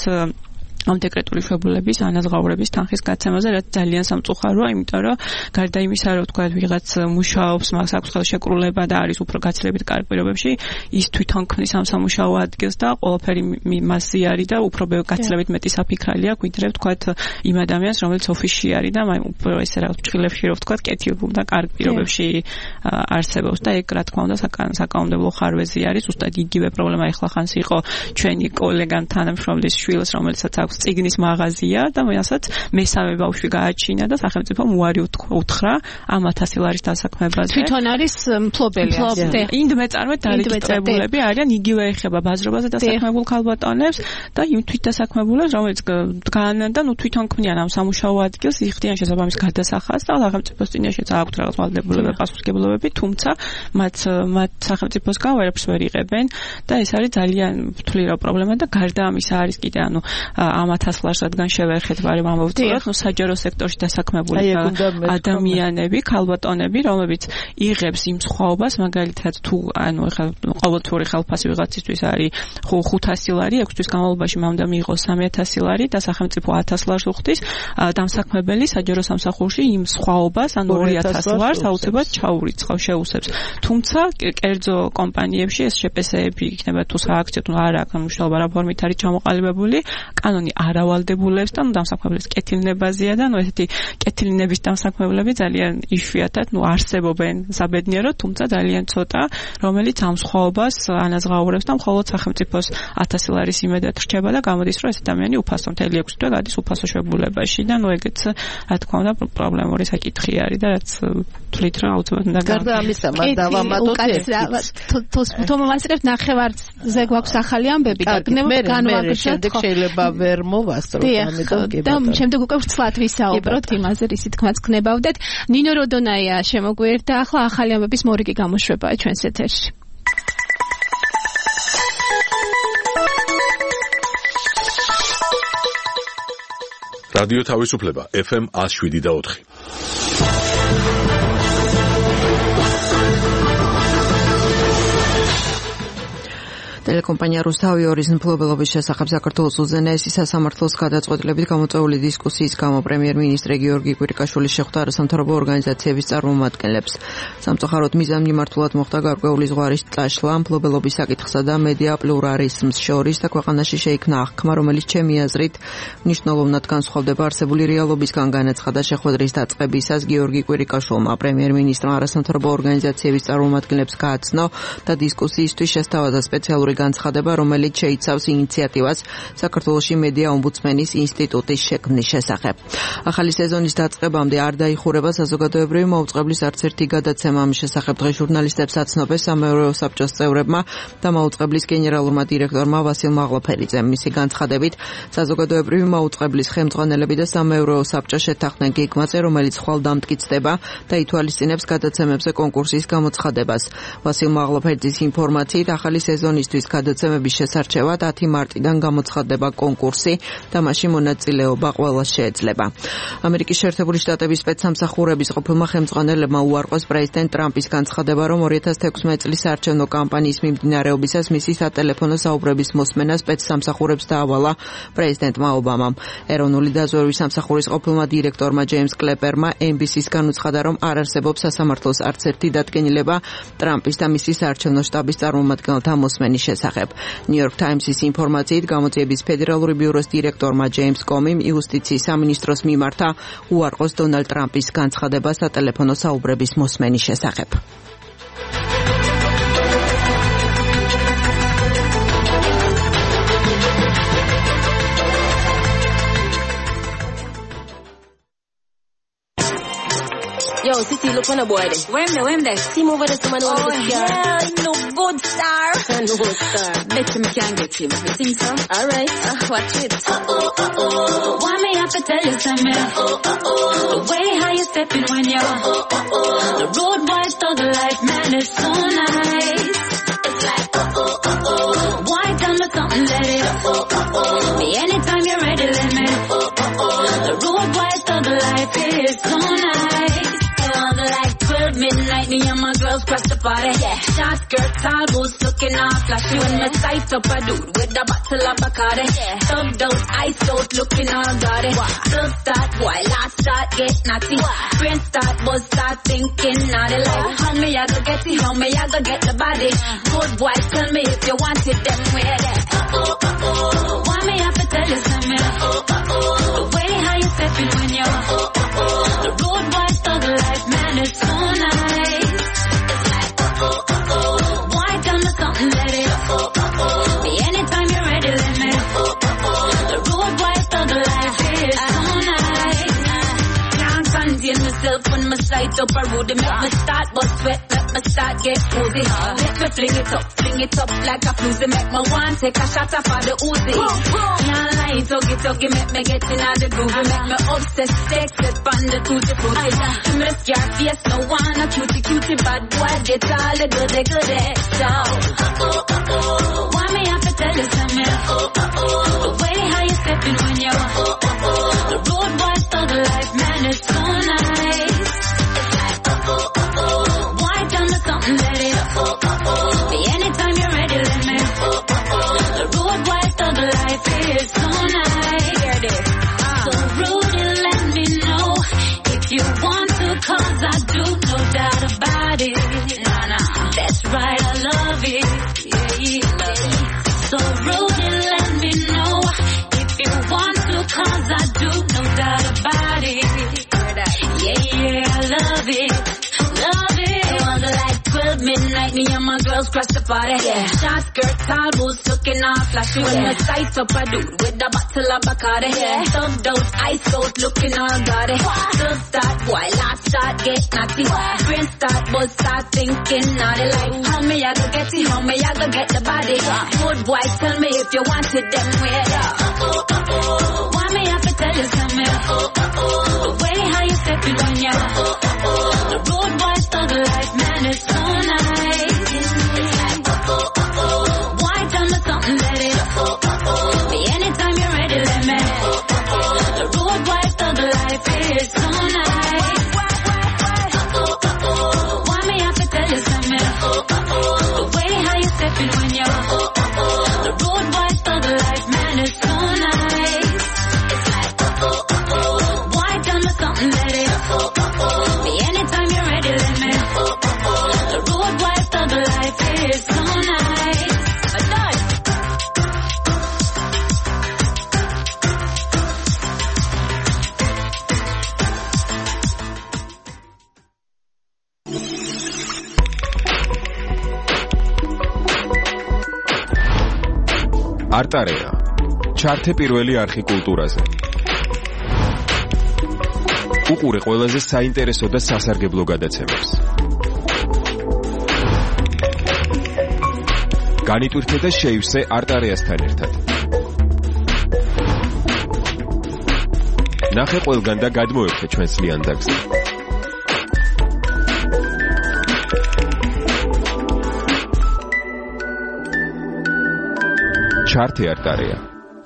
ამ დეკრეტული შეებულების ანაზღაურების თანხის გაცემაზე, რაც ძალიან სამწუხაროა, იმიტომ რომ გარდა იმისა, რომ თქვა ვიღაც მუშაობს, მას აქვს ხელშეკრულება და არის უფრო გაცილებით კარგ პირობებში, ის თვითონ ქმნის ამ სამუშაო ადგილს და ყველაფერი მასზე არის და უფრო გაცილებით მეტი საფიქრალი აქვს, ვიდრე თქვა იმ ადამიანს, რომელიც ოფისში არის და უფრო ესე რა ჭრილებში რო თქვა, კეთილ და კარგ პირობებში არსებობს და ეგ რა თქმა უნდა საკანონმდებლო ხარვეზი არის, უბრალოდ იგივე პრობლემა ეხლა ხანს იყო ჩვენი კოლეგან თანამშრომლის შვილს, რომელსაც აქვს წიგნის მაღაზია და მეასაც მესამე ბავშვი გააჩინა და სახელმწიფომ უარი უთხრა ამ ათასი ლარის დასაქმებაზე. თვითონ არის მფლობელი. ინდ მეწარმე დარეგისტრირებულები არიან, იგივე ეხება ბაზრობაზე დასაქმებულ ქალბატონებს და იმ თვითდასაქმებულებს, რომელიც დგანან და ნუ თვითონ ქმნიან ამ სამუშაო ადგილს, იხდიან შესაბამის გადასახადს და სახელმწიფოს წინაშეც აქვთ რაღაც ვალდებულებები, პასუხისმგებლობები, თუმცა მათ მათ სახელმწიფოსგან ვერაფერს ვერ იღებენ და ეს არის ძალიან თვლილი პრობლემა და გარდა ამისა არის კიდე ანუ ამ ათას ლარს რადგან შევერხეთ ვარემ ამოვწუროთ, ნუ საჯარო სექტორში დასაქმებული ადამიანები, ქალბატონები, რომლებიც იღებს იმ სხვაობას, მაგალითად თუ ანუ ეხლა ყოველთვიური ხელფასი ვიღაცისთვის არის ხუთასი ლარი, ექვს თვის განმავლობაში მამდა მიიღო სამი ათასი ლარი და სახელმწიფო ათას ლარს უხდის, დამსაქმებელი საჯარო სამსახურში იმ სხვაობას, ანუ ორი ათას ლარს აუცილებლად ჩაურიცხავს, შეუსებს. თუმცა კერძო კომპანიებში ეს შეპესეები იქნება თუ სააქციო თუ არა, მუშაობა რა ფორმით არის ჩამოყალიბებული, კანონი არავალდებულებს და დამსაქმებელს კეთილნებაზეა და ნუ ესეთი კეთილნების დამსაქმებლები ძალიან იშვიათად ნუ არსებობენ საბედნიეროდ, თუმცა ძალიან ცოტა, რომელიც ამ სხვაობას ანაზღაურებს და მხოლოდ სახელმწიფოს ათასი ლარის იმედად რჩება და გამოდის, რომ ეს ადამიანი უფასო მთელი ექვსი თვე გადის უფასო შეგულებაში და ნუ ეგეც რა თქმა უნდა პრობლემური საკითხი არის და რაც თვლით რომ აუცილებლად უნდა გარდა ამისა მან დავამატოთ თომასიკებს ნახევარზე გვაქვს ახალი ამბები გაგნებთ განვაგრძელოთ ხო შეიძლება ვერ მოვასწროთ ამიტომ კი და შემდეგ უკვე ვცლად ვისაუბროთ იმაზე რისი თქმაც ქნებავდეთ ნინო როდონაია შემოგვიერთდა ახლა ახალი ამბების მორიგი გამოშვებაა ჩვენს ეთერში რადიო თავისუფლება ეფ ემ one oh seven და four ტელეკომპანია რუსთავი ორის მფლობელობის შესახებ საქართველოს უზენაესი სასამართლოს გადაწყვეტილებით გამოწვეული დისკუსიის გამო პრემიერ-მინისტრი გიორგი კვირიკაშვილის შეხვდა არასამთავრობო ორგანიზაციების წარმომადგენლებს. სამწუხაროდ მიზანმიმართულად მოხდა გარკვეული ზღვარის წაშლა მფლობელობის საკითხსა და მედია პლურალიზმს შორის და ქვეყანაში შეიქმნა აღქმა, რომელიც ჩემი აზრით მნიშვნელოვნად განსხვავდება არსებული რეალობისგან განაცხადა შეხვედრის დაწყებისას გიორგი კვირიკაშვილმა პრემიერ-მინისტრმა არასამთავრობო ორგანიზაციების წარმომადგენლებს გააცნო და დისკუსიისთვის შესთავაზა სპეციალური განცხადება, რომელიც შეიცავს ინიციატივას საქართველოში მედია ომბუდსმენის ინსტიტუტის შექმნის შესახებ. ახალი სეზონის დაწყებამდე არ დაიხურება საზოგადოებრივი მაუწყებლის არც ერთი გადაცემა ამის შესახებ დღეს ჟურნალისტებს აცნობეს სამეურვეო საბჭოს წევრებმა და მაუწყებლის გენერალურმა დირექტორმა ვასილ მაღლაფერიძემ. მისი განცხადებით, საზოგადოებრივი მაუწყებლის ხელმძღვანელები და სამეურვეო საბჭო შეთანხმდნენ გეგმაზე, რომელიც ხვალ დამტკიცდება და ითვალისწინებს გადაცემებზე კონკურსის გამოცხადებას. ვასილ მაღლაფერიძის ინფორმაციით, ახალი სეზონისთვის გადაცემების შესარჩევად ათი მარტიდან გამოცხადდება კონკურსი და მასში მონაწილეობა ყველას შეეძლება. ამერიკის შეერთებული შტატების სპეცსამსახურების ყოფილმა ხელმძღვანელებმა უარყოს პრეზიდენტ ტრამპის განცხადება, რომ two thousand sixteen წლის საარჩევნო კამპანიის მიმდინარეობისას მისი სატელეფონო საუბრების მოსმენა სპეცსამსახურებს დაავალა პრეზიდენტმა ობამამ. ეროვნული დაზვერვის სამსახურის ყოფილმა დირექტორმა ჯეიმს კლეპერმა ენ ბი სი-სგან უცხადა, რომ არ არსებობს სასამართლოს არც ერთი დადგენილება ტრამპის და მისი საარჩევნო შტაბის წარმომადგენელთა მოსმენის შესახებ. New York Times-ის ინფორმაციით, გამოძიების ფედერალური ბიუროს დირექტორმა ჯეიმს კომიმ იუსტიციის სამინისტროს მიმართა უარყოს დონალდ ტრამპის განცხადება სატელეფონო საუბრების მოსმენის შესახებ. Yo, Titi, look on the boy there. Where am I? Where am I? See him over there, someone over Oh, the car. hell, no good star. No star. Bet him can't get him. You think so? All right. Uh, watch it. Uh-oh, uh-oh. Why me have to tell you something? Uh-oh, uh-oh. The way how you stepping when you're uh-oh, uh-oh. The road boys thug life, man, it's so nice. It's like uh-oh, uh-oh. Why tell me something, let it uh-oh, uh-oh. Me anytime you're ready, let me uh-oh, uh-oh. The road boys thug life is so nice. Like twelve midnight, me and my girls crush the party. Yeah, short skirts, tall boots, looking all flashy. When me sight up a dude with a bottle of Bacardi. Yeah, thugged out, iced out, looking all gaudy. Still start, boy, last start, get naughty. Brain start, buzz start thinking naughty. Like, how me I go get it, how me I go get the body. Good boy, tell me if you want it, then wear that. Uh-oh, uh-oh. Why me have to tell you something? Uh-oh, uh-oh. The way how you stepping when you're uh-oh, uh-oh. The road boys thug life, man, it's so nice. It's like uh-oh, uh-oh. Why tell me something, let it uh-oh, uh-oh. Me anytime you're ready, let me uh-oh, uh-oh. The road boys thug life is so nice. Can't contain myself when my sight up a road. They make me start but sweat, make me start get woozy. Make me fling it up, fling it up like a floozy. Make me want take a shot off of the Uzi. Can't lie, tuggy tuggy, make me get in all the groove. Make me obsessed, sexed, on the tutti frutti. Give me the scar face, no one a cutie cutie bad boy. Get all the good, the good, so uh-oh, uh-oh. Why me have to tell you something? Uh-oh, uh-oh. The way how you stepping when you're uh-oh, uh-oh. The road boys thug life, man, it's so nice. It's like uh-oh, uh-oh. Why tell me something, let it uh-oh, uh-oh. Me anytime you're ready, let me uh-oh, uh-oh. The road boys thug life is so nice. Hear this. So Rudy, let me know if you want to, cause I do, no doubt about it. Nah, nah, that's right, I love it. Yeah, yeah. So Rudy, let me know if you want girls crush the party. Yeah. Short skirt, tall boots, looking all flashy. When you size up a dude with a bottle of Bacardi. Yeah. Thugged out, ice cold, looking all gaudy. Still start, boy, last start, get naughty. Brain start, but start thinking naughty. Like, how me I go get it, how me I go get the body. Good boy, tell me if you want it, them way. Uh oh, uh oh. Why me have to tell you something? Uh oh, uh oh. The way how you step it on ya. Uh oh, uh oh. The road boy thug life, man, it's so nice. It's like, uh oh, uh oh. Why tell me something, let it. Uh oh, uh oh. Be anytime you're ready, let me. Uh oh, uh oh. The road boy thug life is so nice. Uh oh, uh oh. Why me have to tell you something? Uh oh, uh oh. The way how you step it when you're. Uh oh, uh oh. The road boy thug life, man, it's so nice. It's like, uh oh, uh oh. Why tell me something, let it. Uh oh, uh oh. Be anytime you're ready, let me. Uh oh, uh oh. The road boy thug life is so nice. But done. არტარეა. ჩართე პირველი არხი კულტურაზე. უყურე ყველაზე საინტერესო და სასარგებლო გადაცემებს. განიტვირთე და შეივსე არტარეასთან ერთად. ნახე ყველგან და გადმოერთე ჩვენს ლიანდაგზე. ჩართე არტარეა.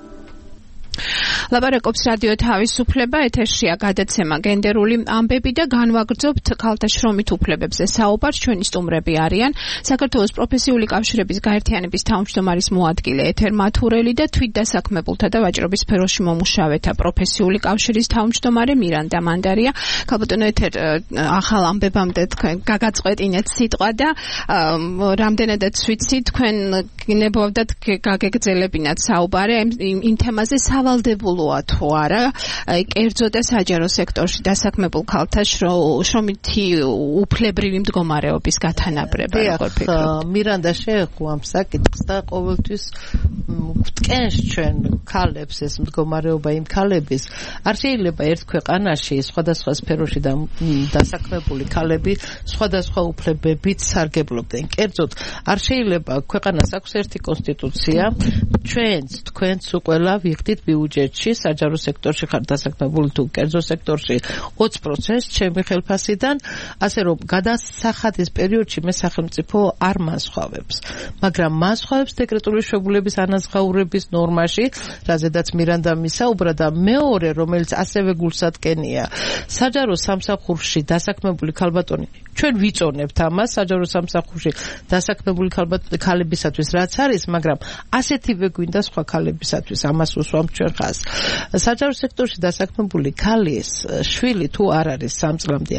ლაპარაკობს რადიო თავისუფლება, ეთერშია გადაცემა გენდერული ამბები და განვაგრძობთ ქალთა შრომით უფლებებზე საუბარს. ჩვენი სტუმრები არიან საქართველოს პროფესიული კავშირების გაერთიანების თავმჯდომარის მოადგილე ეთერ მათურელი და თვითდასაქმებულთა და ვაჭრობის სფეროში მომუშავეთა პროფესიული კავშირის თავმჯდომარე მირანდა მანდარია. ქალბატონო ეთერ, ახალ ამბებამდე თქვენ გაგაწყვეტინეთ სიტყვა და რამდენადაც ვიცი თქვენ გინებავდათ გაგეგრძელებინათ საუბარი იმ თემაზე სავალდებულოა თუ არა კერძო და საჯარო სექტორში დასაქმებულ ქალთა შრომითი უფლებრივი მდგომარეობის გათანაბრება. როგორ ფიქრობთ? მირანდა შეეხო ამ საკითხს და ყოველთვის ვტკენს ჩვენ ქალებს ეს მდგომარეობა იმ ქალების არ შეიძლება ერთ ქვეყანაში სხვადასხვა სფეროში და დასაქმებული ქალები სხვადასხვა უფლებებით სარგებლობდნენ. კერძოდ არ შეიძლება ქვეყანას აქვს ერთი კონსტიტუცია, ჩვენც თქვენც უყველა ვიხდით ბიუჯეტში საჯარო სექტორში ხარ დასაქმებული თუ კერძო სექტორში ოცი პროცენტს ჩემი ხელფასიდან, ასე რომ გადასახადის პერიოდში მე სახელმწიფო არ მასხვავებს, მაგრამ მასხვავებს დეკრეტული შვებულების ანაზღაურების ნორმაში, რაზედაც მირანდა მისაუბრა და მეორე, რომელიც ასევე გულსატკენია, საჯარო სამსახურში დასაქმებული ქალბატონი, ჩვენ ვიწონებთ ამას საჯარო სამსახურში დასაქმებული ქალებისათვის რაც არის, მაგრამ ასეთივე გვინდა სხვა ქალებისათვის, ამას უსვამთ ჩვენ ხაზს. საჯარო სექტორში დასაქმებული ქალის შვილი თუ არ არის სამ წლამდე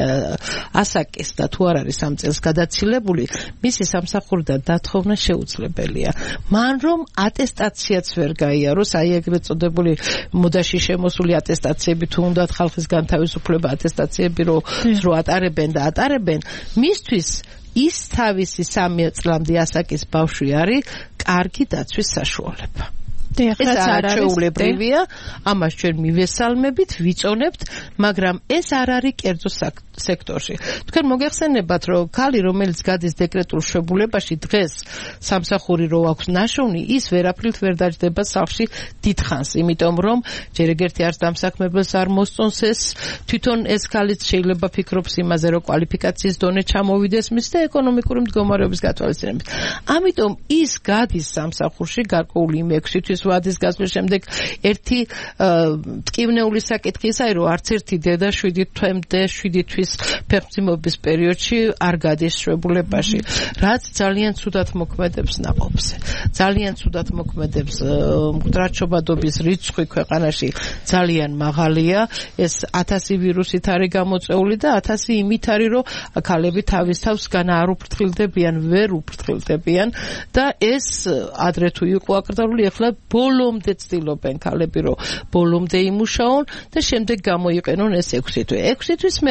ასაკის და თუ არ არის სამ წელს გადაცილებული, მისი სამსახურიდან დათხოვნა შეუძლებელია. მან რომ ატესტაციაც ვერ გაიაროს, აი ეგრეთ წოდებული მოდაში შემოსული ატესტაციები თუ უნდათ ხალხის განთავისუფლება ატესტაციები რო ატარებენ და ატარებენ, მისთვის ის თავისი სამი წლამდე ასაკის ბავშვი არის კარგი დაცვის საშუალება. ეს არაჩვეულებრივია, ამას ჩვენ მივესალმებით, ვიწონებთ, მაგრამ ეს არ არის კერძო სექტორში. თქვენ მოგეხსენებათ, რომ ქალი, რომელიც გადის დეკრეტულ შვებულებაში, დღეს სამსახური რო აქვს ნაშოვნი, ის ვერაფრით ვერ დაჯდება სახლში დიდხანს, იმიტომ რომ ჯერ ეგერთი არც დამსაქმებელს არ მოსწონს ეს, თვითონ ეს ქალიც შეიძლება ფიქრობს იმაზე, რომ კვალიფიკაციის დონე ჩამოვიდეს მის და ეკონომიკური მდგომარეობის გათვალისწინებით. ამიტომ ის გადის სამსახურში გარკვეული იმ ექვსი თვის ვადის გასვლის შემდეგ ერთი ტკივნეული საკითხი ისაა, რომ არც ერთი დედა შვიდი თვემდე შვიდი თვის ფეხმძიმობის პერიოდში არ გადის შვებულებაში, რაც ძალიან ცუდად მოქმედებს ნაყოფზე. ძალიან ცუდად მოქმედებს მკვდრადშობადობის რიცხვი ქვეყანაში ძალიან მაღალია, ეს ათასი ვირუსით არის გამოწეული და ათასი იმით არის, რომ ქალები თავის თავს განა არ უფრთხილდებიან, ვერ უფრთხილდებიან და ეს ადრე თუ იყო აკრძალული, ახლა ბოლომდე ცდილობენ ქალები, რომ ბოლომდე იმუშაონ და შემდეგ გამოიყენონ ეს ექვსი თვე. ექვსი თვის მერე ის რო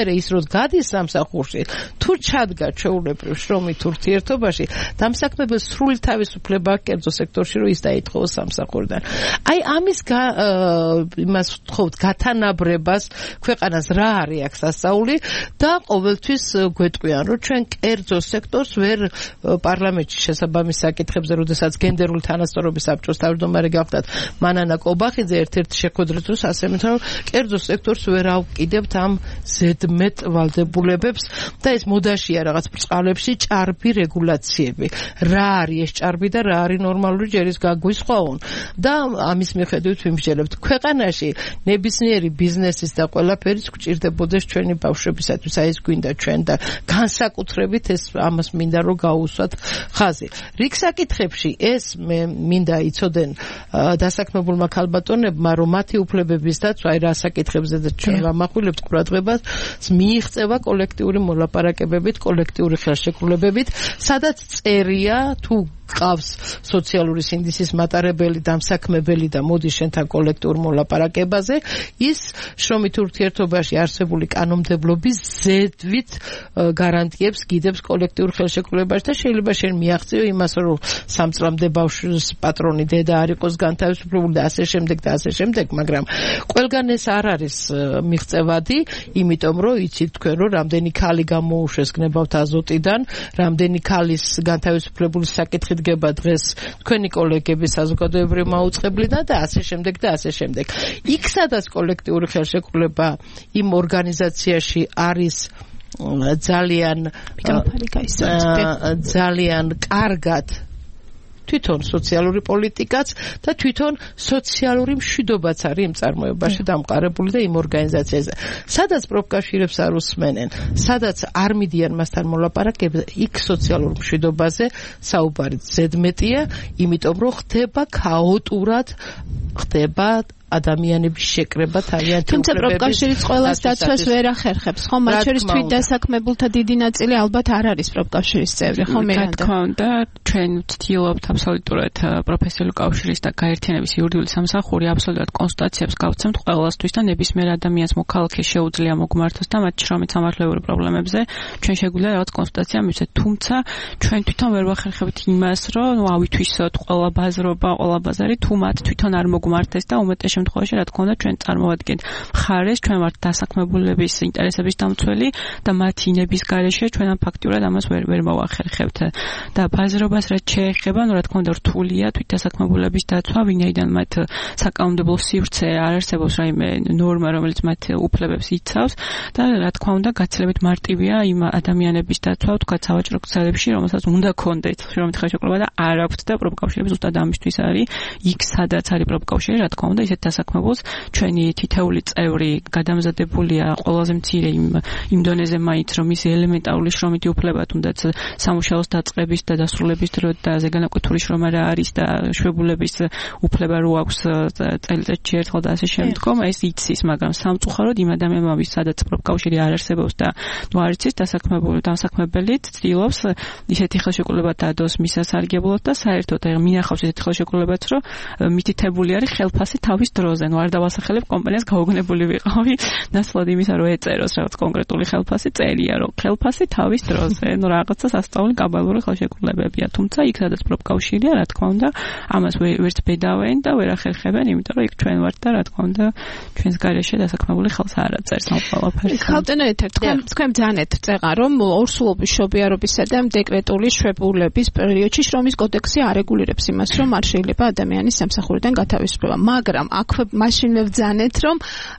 გადის სამსახურში, თუ ჩადგა ჩვეულებრივ შრომით ურთიერთობაში, დამსაქმებელს სრული თავისუფლება კერძო სექტორში რომ ის დაითხოვოს სამსახურიდან. აი ამის იმას ვთხოვთ გათანაბრებას ქვეყანას რა არის აქ სასწაული და ყოველთვის გვეტყვიან რომ ჩვენ კერძო სექტორს ვერ პარლამენტში შესაბამის საკითხებზე, როდესაც გენდერული თანასწორობის საბჭოს თავმჯდომარე გახდათ მანანა კობახიძე ერთ-ერთი შეხვედრით რომ ասემთ რომ კერძო სექტორს ვერ ავკიდებთ ამ ზედმეტ ვალდებულებებს და ეს მოდაშია რაღაც ბრწყალებში ჭარბი რეგულაციები. რა არის ეს ჭარბი და რა არის ნორმალური ჯერის გაგვისხვაონ და ამის მიხედვით ვიმსჯელებთ ქვეყანაში ნებისმიერი ბიზნესის და ყველაფერის გვჭირდებოდეს ჩვენი ბავშვებისათვის, აი ეს გვინდა ჩვენ და განსაკუთრებით ეს ამას მინდა რომ გაუსვათ ხაზი. რიგ საკითხებში ეს მე მინდა იცოდენ დასაქმებულმა ქალბატონებმა რომ მათი უფლებების დაცვა აი რა საკითხებზე და ჩვენ ვამახვილებთ ყურადღებას მიიღწევა კოლექტიური მოლაპარაკებებით, კოლექტიური ხელშეკრულებებით, სადაც წერია თუ ყავს სოციალური სინდისის მატარებელი, დამსაქმებელი და მოდის შენთან კოლექტიურ მოლაპარაკებაზე, ის შრომით ურთიერთობაში არსებული კანონმდებლობის ზედვით გარანტიებს გიდებს კოლექტიურ ხელშეკრულებაში და შეიძლება შენ მიაღწიო იმას, რომ სამ წლამდე ბავშვის პატრონი დედა არ იყოს განთავისუფლებული და ასე შემდეგ და ასე შემდეგ, მაგრამ ყველგან ეს არ არის მიღწევადი, იმიტომ რომ იცით თქვენ რომ რამდენი ქალი გამოუშვეს გნებავთ აზოტიდან, რამდენი ქალის განთავისუფლებული საკითხი დგება დღეს თქვენი კოლეგები საზოგადოებრივმა უწყებლიდან და ასე შემდეგ და ასე შემდეგ. იქ სადაც კოლექტიური ხელშეკრულება იმ ორგანიზაციაში არის ძალიან ძალიან კარგად თვითონ სოციალური პოლიტიკაც და თვითონ სოციალური მშვიდობაც არის იმ წარმოებაში დამყარებული და იმ ორგანიზაციაზე. სადაც პროფკავშირებს არ უსმენენ, სადაც არ მიდიან მასთან მოლაპარაკებაზე, იქ სოციალურ მშვიდობაზე საუბარი ზედმეტია, იმიტომ რომ ხდება ქაოტურად, ხდება ადამიანების შეკრება თავიანთი თუმცა პროფკავშირიც ყველას დაცვას ვერ ახერხებს, ხო? მათ შორის თვით დასაქმებულთა დიდი ნაწილი ალბათ არ არის პროფკავშირის წევრი, ხო მირანდა? რა თქმა უნდა, ჩვენ ვცდილობთ აბსოლუტურად პროფესიული კავშირის და გაერთიანების იურიდიული სამსახური აბსოლუტურად კონსტიტუციებს გავცემთ ყველასთვის და ნებისმიერ ადამიანს მოქალაქე შეუძლია მოგმართოს და მათ შრომით სამართლებრივ პრობლემებზე ჩვენ შეგვიძლია რაღაც კონსტიტუცია მივცეთ, თუმცა ჩვენ თვითონ ვერ ვახერხებთ იმას, რომ ნუ ავითვისოთ ყველა ბაზრობა, ყველა ბაზარი, თუ მათ თვითონ არ მოგმართეს და უმეტეს შემთხვევაში რა თქმა უნდა ჩვენ წარმოვადგენთ მხარეს, ჩვენ ვართ დასაქმებულების ინტერესების დამცველი და მათი ინების გარეშე ჩვენ ამ ფაქტიურად ამას ვერ ვერ მოვახერხებთ და ბაზრობას რაც შეეხება, ნუ რა თქმა უნდა რთულია თვით დასაქმებულების დაცვა, ვინაიდან მათ საკანონმდებლო სივრცე არ არსებობს რაიმე ნორმა, რომელიც მათ უფლებებს იცავს და რა თქმა უნდა გაცილებით მარტივია იმ ადამიანების დაცვა, თქვა სავაჭრო ქსელებში, რომელსაც უნდა კონდეთ შრომით ხელშეკრულება და არ აქვთ და პროფკავშირები ზუსტად ამისთვის არის, იქ სადაც არის პროფკავშირი, რა თქმა უნდა ისეთ დასაქმებულს ჩვენი თითეული წევრი გადამზადებულია ყველაზე მცირე იმ იმ დონეზე მაინც რომ ის ელემენტარული შრომითი უფლება თუნდაც სამუშაოს დაწყების და დასრულების დრო და ზეგანაკვთური შრომა რა არის და შვებულების უფლება რო აქვს წელიწადში ერთხელ და ასე შემდგომ ეს იცის, მაგრამ სამწუხაროდ იმ ადამიანმა ვის სადაც პროფკავშირი არ არსებობს და ნუ არ იცის დასაქმებული დასაქმებელი ცდილობს ისეთი ხელშეკრულება დადოს მისასარგებლოდ და საერთოდ აი მინახავს ესეთი ხელშეკრულებაც რომ მითითებული არის ხელფასი თავის დროზე, ნუ არ დავასახელებ კომპანიას გაუგნებული ვიყავი, ნაცვლად იმისა რომ ეწეროს რაღაც კონკრეტული ხელფასი წერია, რომ ხელფასი თავის დროზე, ნუ რაღაცა სასწაული კაბალური ხელშეკრულებებია, თუმცა იქ სადაც პროფკავშირია, რა თქმა უნდა, ამას ვერც ბედავენ და ვერ ახერხებენ, იმიტომ რომ იქ ჩვენ ვართ და რა თქმა უნდა, ჩვენს გარეშე დასაქმებული ხელს არ აწერს ამ ყველაფერს. ხალხტენა ეთერ, თქვენ თქვენ ძანეთ წეღა, რომ ორსულობის შობიარობისა და დეკრეტული შვებულების პერიოდში შრომის კოდექსი არეგულირებს იმას, რომ არ შეიძლება ადამიანის სამსახურიდან გათავისუფლება, მაგრამ აქ მაშინ ვძანეთ, რომ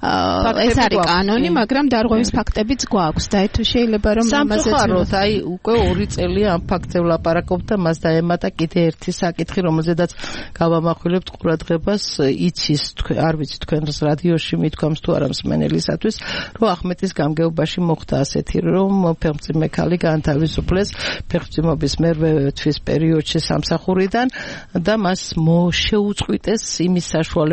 ეს არის კანონი, მაგრამ დარღვევის ფაქტებიც გვაქვს და თუ შეიძლება რომ ამაზე სამწუხაროდ, აი უკვე ორი წელია ამ ფაქტზე ვლაპარაკობ და მას დაემატა კიდე ერთი საკითხი, რომელზედაც გავამახვილებთ ყურადღებას, იცის თქვენ, არ ვიცი თქვენ რადიოში მithქვამს თუ არა მსმენელისათვის, რომ ახმეტის გამგეობაში მოხდა ასეთი, რომ ფეხმძიმე ქალი განთავისუფლეს ფეხმძიმობის მერვე თვის პერიოდში სამსახურიდან და მას შეუწყვიტეს იმის საშუალება, რომ მას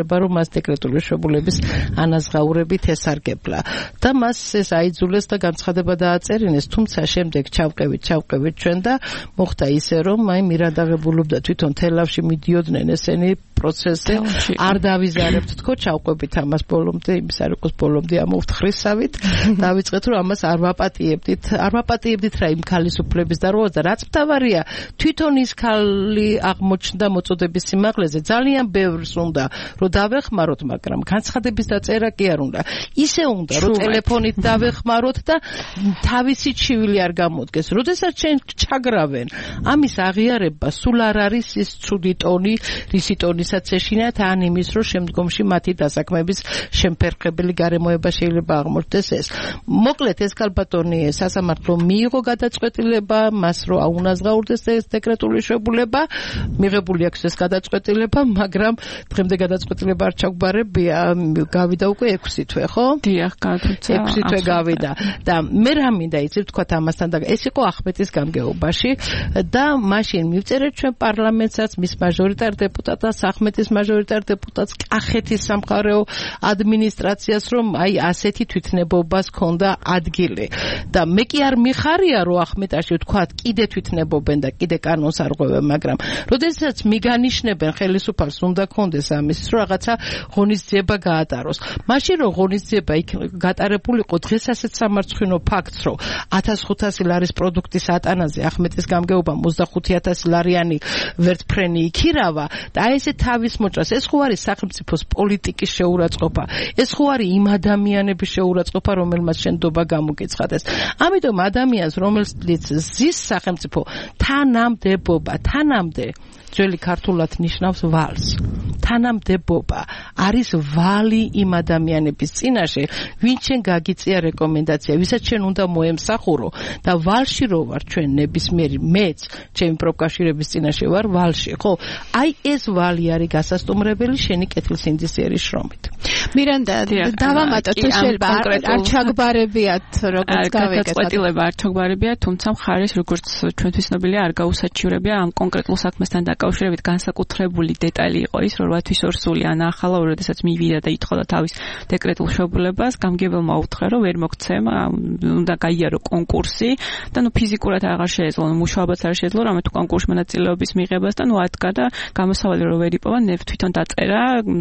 მას დეკრეტული შვებულების ანაზღაურებით ესარგებლა და მას ეს აიძულეს და განცხადება დააწერინეს, თუმცა შემდეგ ჩავყევით, ჩავყევით ჩვენ და მოხდა ისე, რომ აი მირადაღებულობდა თვითონ თელავში მიდიოდნენ ესენი პროცესზე, არ დავიზარებთ თქო, ჩავყვებით ამას ბოლომდე, იმის არ იყოს ბოლომდე ამოვთხრისავით, დავიწყეთ რომ ამას არ ვაპატიებდით, არ ვაპატიებდით რა იმ ქალისუფლების დარღვევას და რაც მთავარია, თვითონ ის ქალი აღმოჩნდა მოწოდების სიმაღლეზე, ძალიან ბევრს უნდა რომ დავეხმაროთ, მაგრამ განცხადების დაწერა კი არ უნდა. ისე უნდა რომ ტელეფონით დავეხმაროთ და თავისი ჩივილი არ გამოდგეს. როდესაც ჩვენ ჩაგრავენ, ამის აღიარება სულ არ არის ის ცუდი ტონი, რისი ტონისაც ეშინათ, ან იმის რომ შემდგომში მათი დასაქმების შემფერხებელი გარემოება შეიძლება აღმოჩნდეს ეს. მოკლედ ეს ქალბატონი სასამართლო მიიღო გადაწყვეტილება, მას რომ აუნაზღაურდეს ეს დეკრეტული შვებულება, მიღებული აქვს ეს გადაწყვეტილება, მაგრამ დღემდე გადაწყვეტილება არ ჩაგვბარებია, გავიდა უკვე ექვსი თვე, ხო? დიახ, გადაცა. ექვსი თვე გავიდა და მე რა მინდა იცი ვთქვათ ამასთან და ეს იყო ახმეტის გამგეობაში და მაშინ მივწერეთ ჩვენ პარლამენტსაც, მის მაჟორიტარ დეპუტატს, ახმეტის მაჟორიტარ დეპუტატს, კახეთის სამხარეო ადმინისტრაციას, რომ აი ასეთი თვითნებობას ქონდა ადგილი. და მე კი არ მიხარია რომ ახმეტაში ვთქვათ კიდე თვითნებობენ და კიდე კანონს არღვევენ, მაგრამ როდესაც მიგანიშნებენ ხელისუფალს უნდა ქონდეს ამის რომ რაღაცა ღონისძიება გაატაროს. მაშინ რომ ღონისძიება იქ გატარებულიყო დღეს ასეთ სამარცხვინო ფაქტს რომ ათას ხუთასი ლარის პროდუქტის ატანაზე ახმეტის გამგეობამ ოცდახუთი ათასი ლარიანი ვერტფრენი იქირავა და აი ესე თავის მოჭრას, ეს ხო არის სახელმწიფოს პოლიტიკის შეურაცხყოფა, ეს ხო არის იმ ადამიანების შეურაცხყოფა რომელმაც შენდობა გამოგეცხადეს. ამიტომ ადამიანს რომელსაც ზის სახელმწიფო თანამდებობა, თანამდე ძველი ქართულად ნიშნავს ვალს. თანამდებობა არის ვალი იმ ადამიანების წინაშე, ვინც შენ გაგიწია რეკომენდაცია, ვისაც შენ უნდა მოემსახურო და ვალში რო ვარ ჩვენ ნებისმიერი, მეც ჩემი პროფკავშირების წინაშე ვარ ვალში, ხო? აი ეს ვალი არის გასასტუმრებელი შენი კეთილსინდისიერი შრომით. მირანდა, დავამატოთ თუ შეიძლება არ ჩაგბარებიათ როგორც გავეკეთოთ. გადაწყვეტილება არ ჩაგბარებიათ, თუმცა მხარეს როგორც ჩვენთვის ცნობილია არ გაუსაჩივრებია ამ კონკრეტულ საქმესთან დაკავშირებით განსაკუთრებული დეტალი იყო ის, რომ როდის ორსული ანახალა, როდესაც მივიდა და ითხოვდა თავის დეკრეტულ შვებულებას, გამგებელმა უთხრა, რომ ვერ მოგცემ, უნდა გაიარო კონკურსი და ნუ ფიზიკურად აღარ შეეძლო, მუშაობაც არ შეეძლო, რამე თუ კონკურსში მონაწილეობის მიღებას და ნუ ატკა და გამოსავალი რომ ვერ იპოვა, ნებ თვითონ დაწერა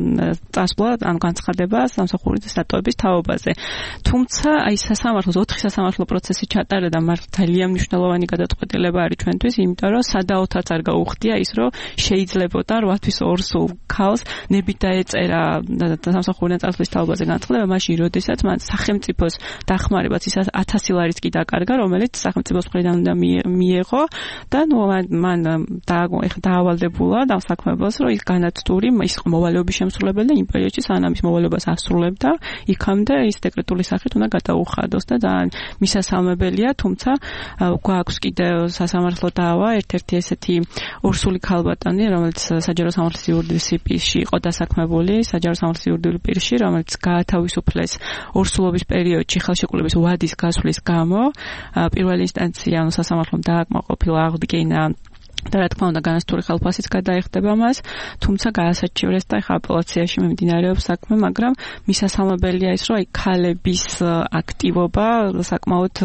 წასვლა ან განცხადება სამსახურის სტატუების თაობაზე. თუმცა აი სასამართლოს ოთხი სასამართლო პროცესი ჩატარა და მართალია მნიშვნელოვანი გადაწყვეტილება არის ჩვენთვის, იმიტომ რომ სადაოთაც არ გაუხდია ის, რომ შეიძლებოდა რვათვის ორსულ ქალს ნებით დაეწერა სამსახურიდან წასვლის თაობაზე განცხადება, მაშინ როდესაც მან სახელმწიფოს დახმარებაც ის ათასი ლარის კი დაკარგა, რომელიც სახელმწიფოს მხრიდან უნდა მიეღო და ნუ მან დაავალდებულა დასაქმებას, რომ ის განათდური ის მოვალეობის შემსრულებელი და იმ პერიოდში სანამ ის მოვალეობას ასრულებდა, იქამდე ის დეკრეტული სახით უნდა გადაუხადოს და ძალიან მისასალმებელია, თუმცა გვაქვს კიდევ სასამართლო დავა, ერთ-ერთი ესეთი ორსული ქალბატონი, რომელიც საჯარო სამართლის იურიდიულ პირში იყო დასაქმებული, საჯარო სამართლის იურიდიულ პირში, რომელიც გაათავისუფლეს ორსულობის პერიოდში ხელშეკრულების ვადის გასვლის გამო, პირველი ინსტანცია ანუ სასამართლომ დააკმაყოფილა აღდგენა და რა თქმა უნდა განასტური ხელფასიც გადაიხდება მას, თუმცა გაასაჩივრეს და ახლა აპელაციაში მიმდინარეობს საქმე, მაგრამ მისასალმებელია ის, რომ აი ქალების აქტივობა საკმაოდ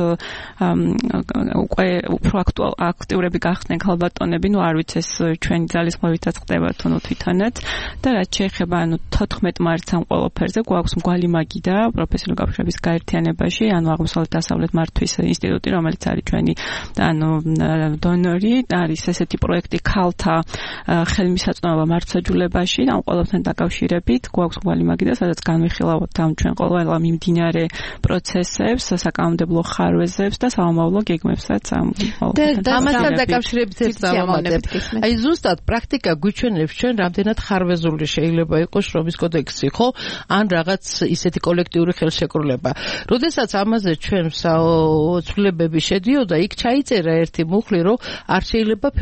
უკვე უფრო აქტიურები გახდნენ ქალბატონები, ნუ არ ვიცი ეს ჩვენი ძალისხმევითაც ხდება თუ ნუ თვითონაც და რაც შეეხება ანუ თოთხმეტ მარტს ამ ყველაფერზე გვაქვს მგვალი მაგიდა პროფესიული კავშირების გაერთიანებაში, ანუ აღმოსავლეთ დასავლეთ მართვის ინსტიტუტი, რომელიც არის ჩვენი ანუ დონორი, არის ესეთი პროექტი ქალთა ხელმისაწვდომობა მართლმსაჯულებაში, ამ ყველაფერთან დაკავშირებით გვაქვს მგვალი მაგიდა, სადაც განვიხილავთ ამ ჩვენ ყველა მიმდინარე პროცესებს, საკანონმდებლო ხარვეზებს და სამომავლო გეგმებსაც ამ ამასთან დაკავშირებით ეს დავამატებ. აი ზუსტად პრაქტიკა გვიჩვენებს ჩვენ რამდენად ხარვეზული შეიძლება იყოს შრომის კოდექსი, ხო? ან რაღაც ისეთი კოლექტიური ხელშეკრულება. როდესაც ამაზე ჩვენ ცვლილებები შედიოდა, იქ ჩაიწერა ერთი მუხლი, რომ არ შეიძლება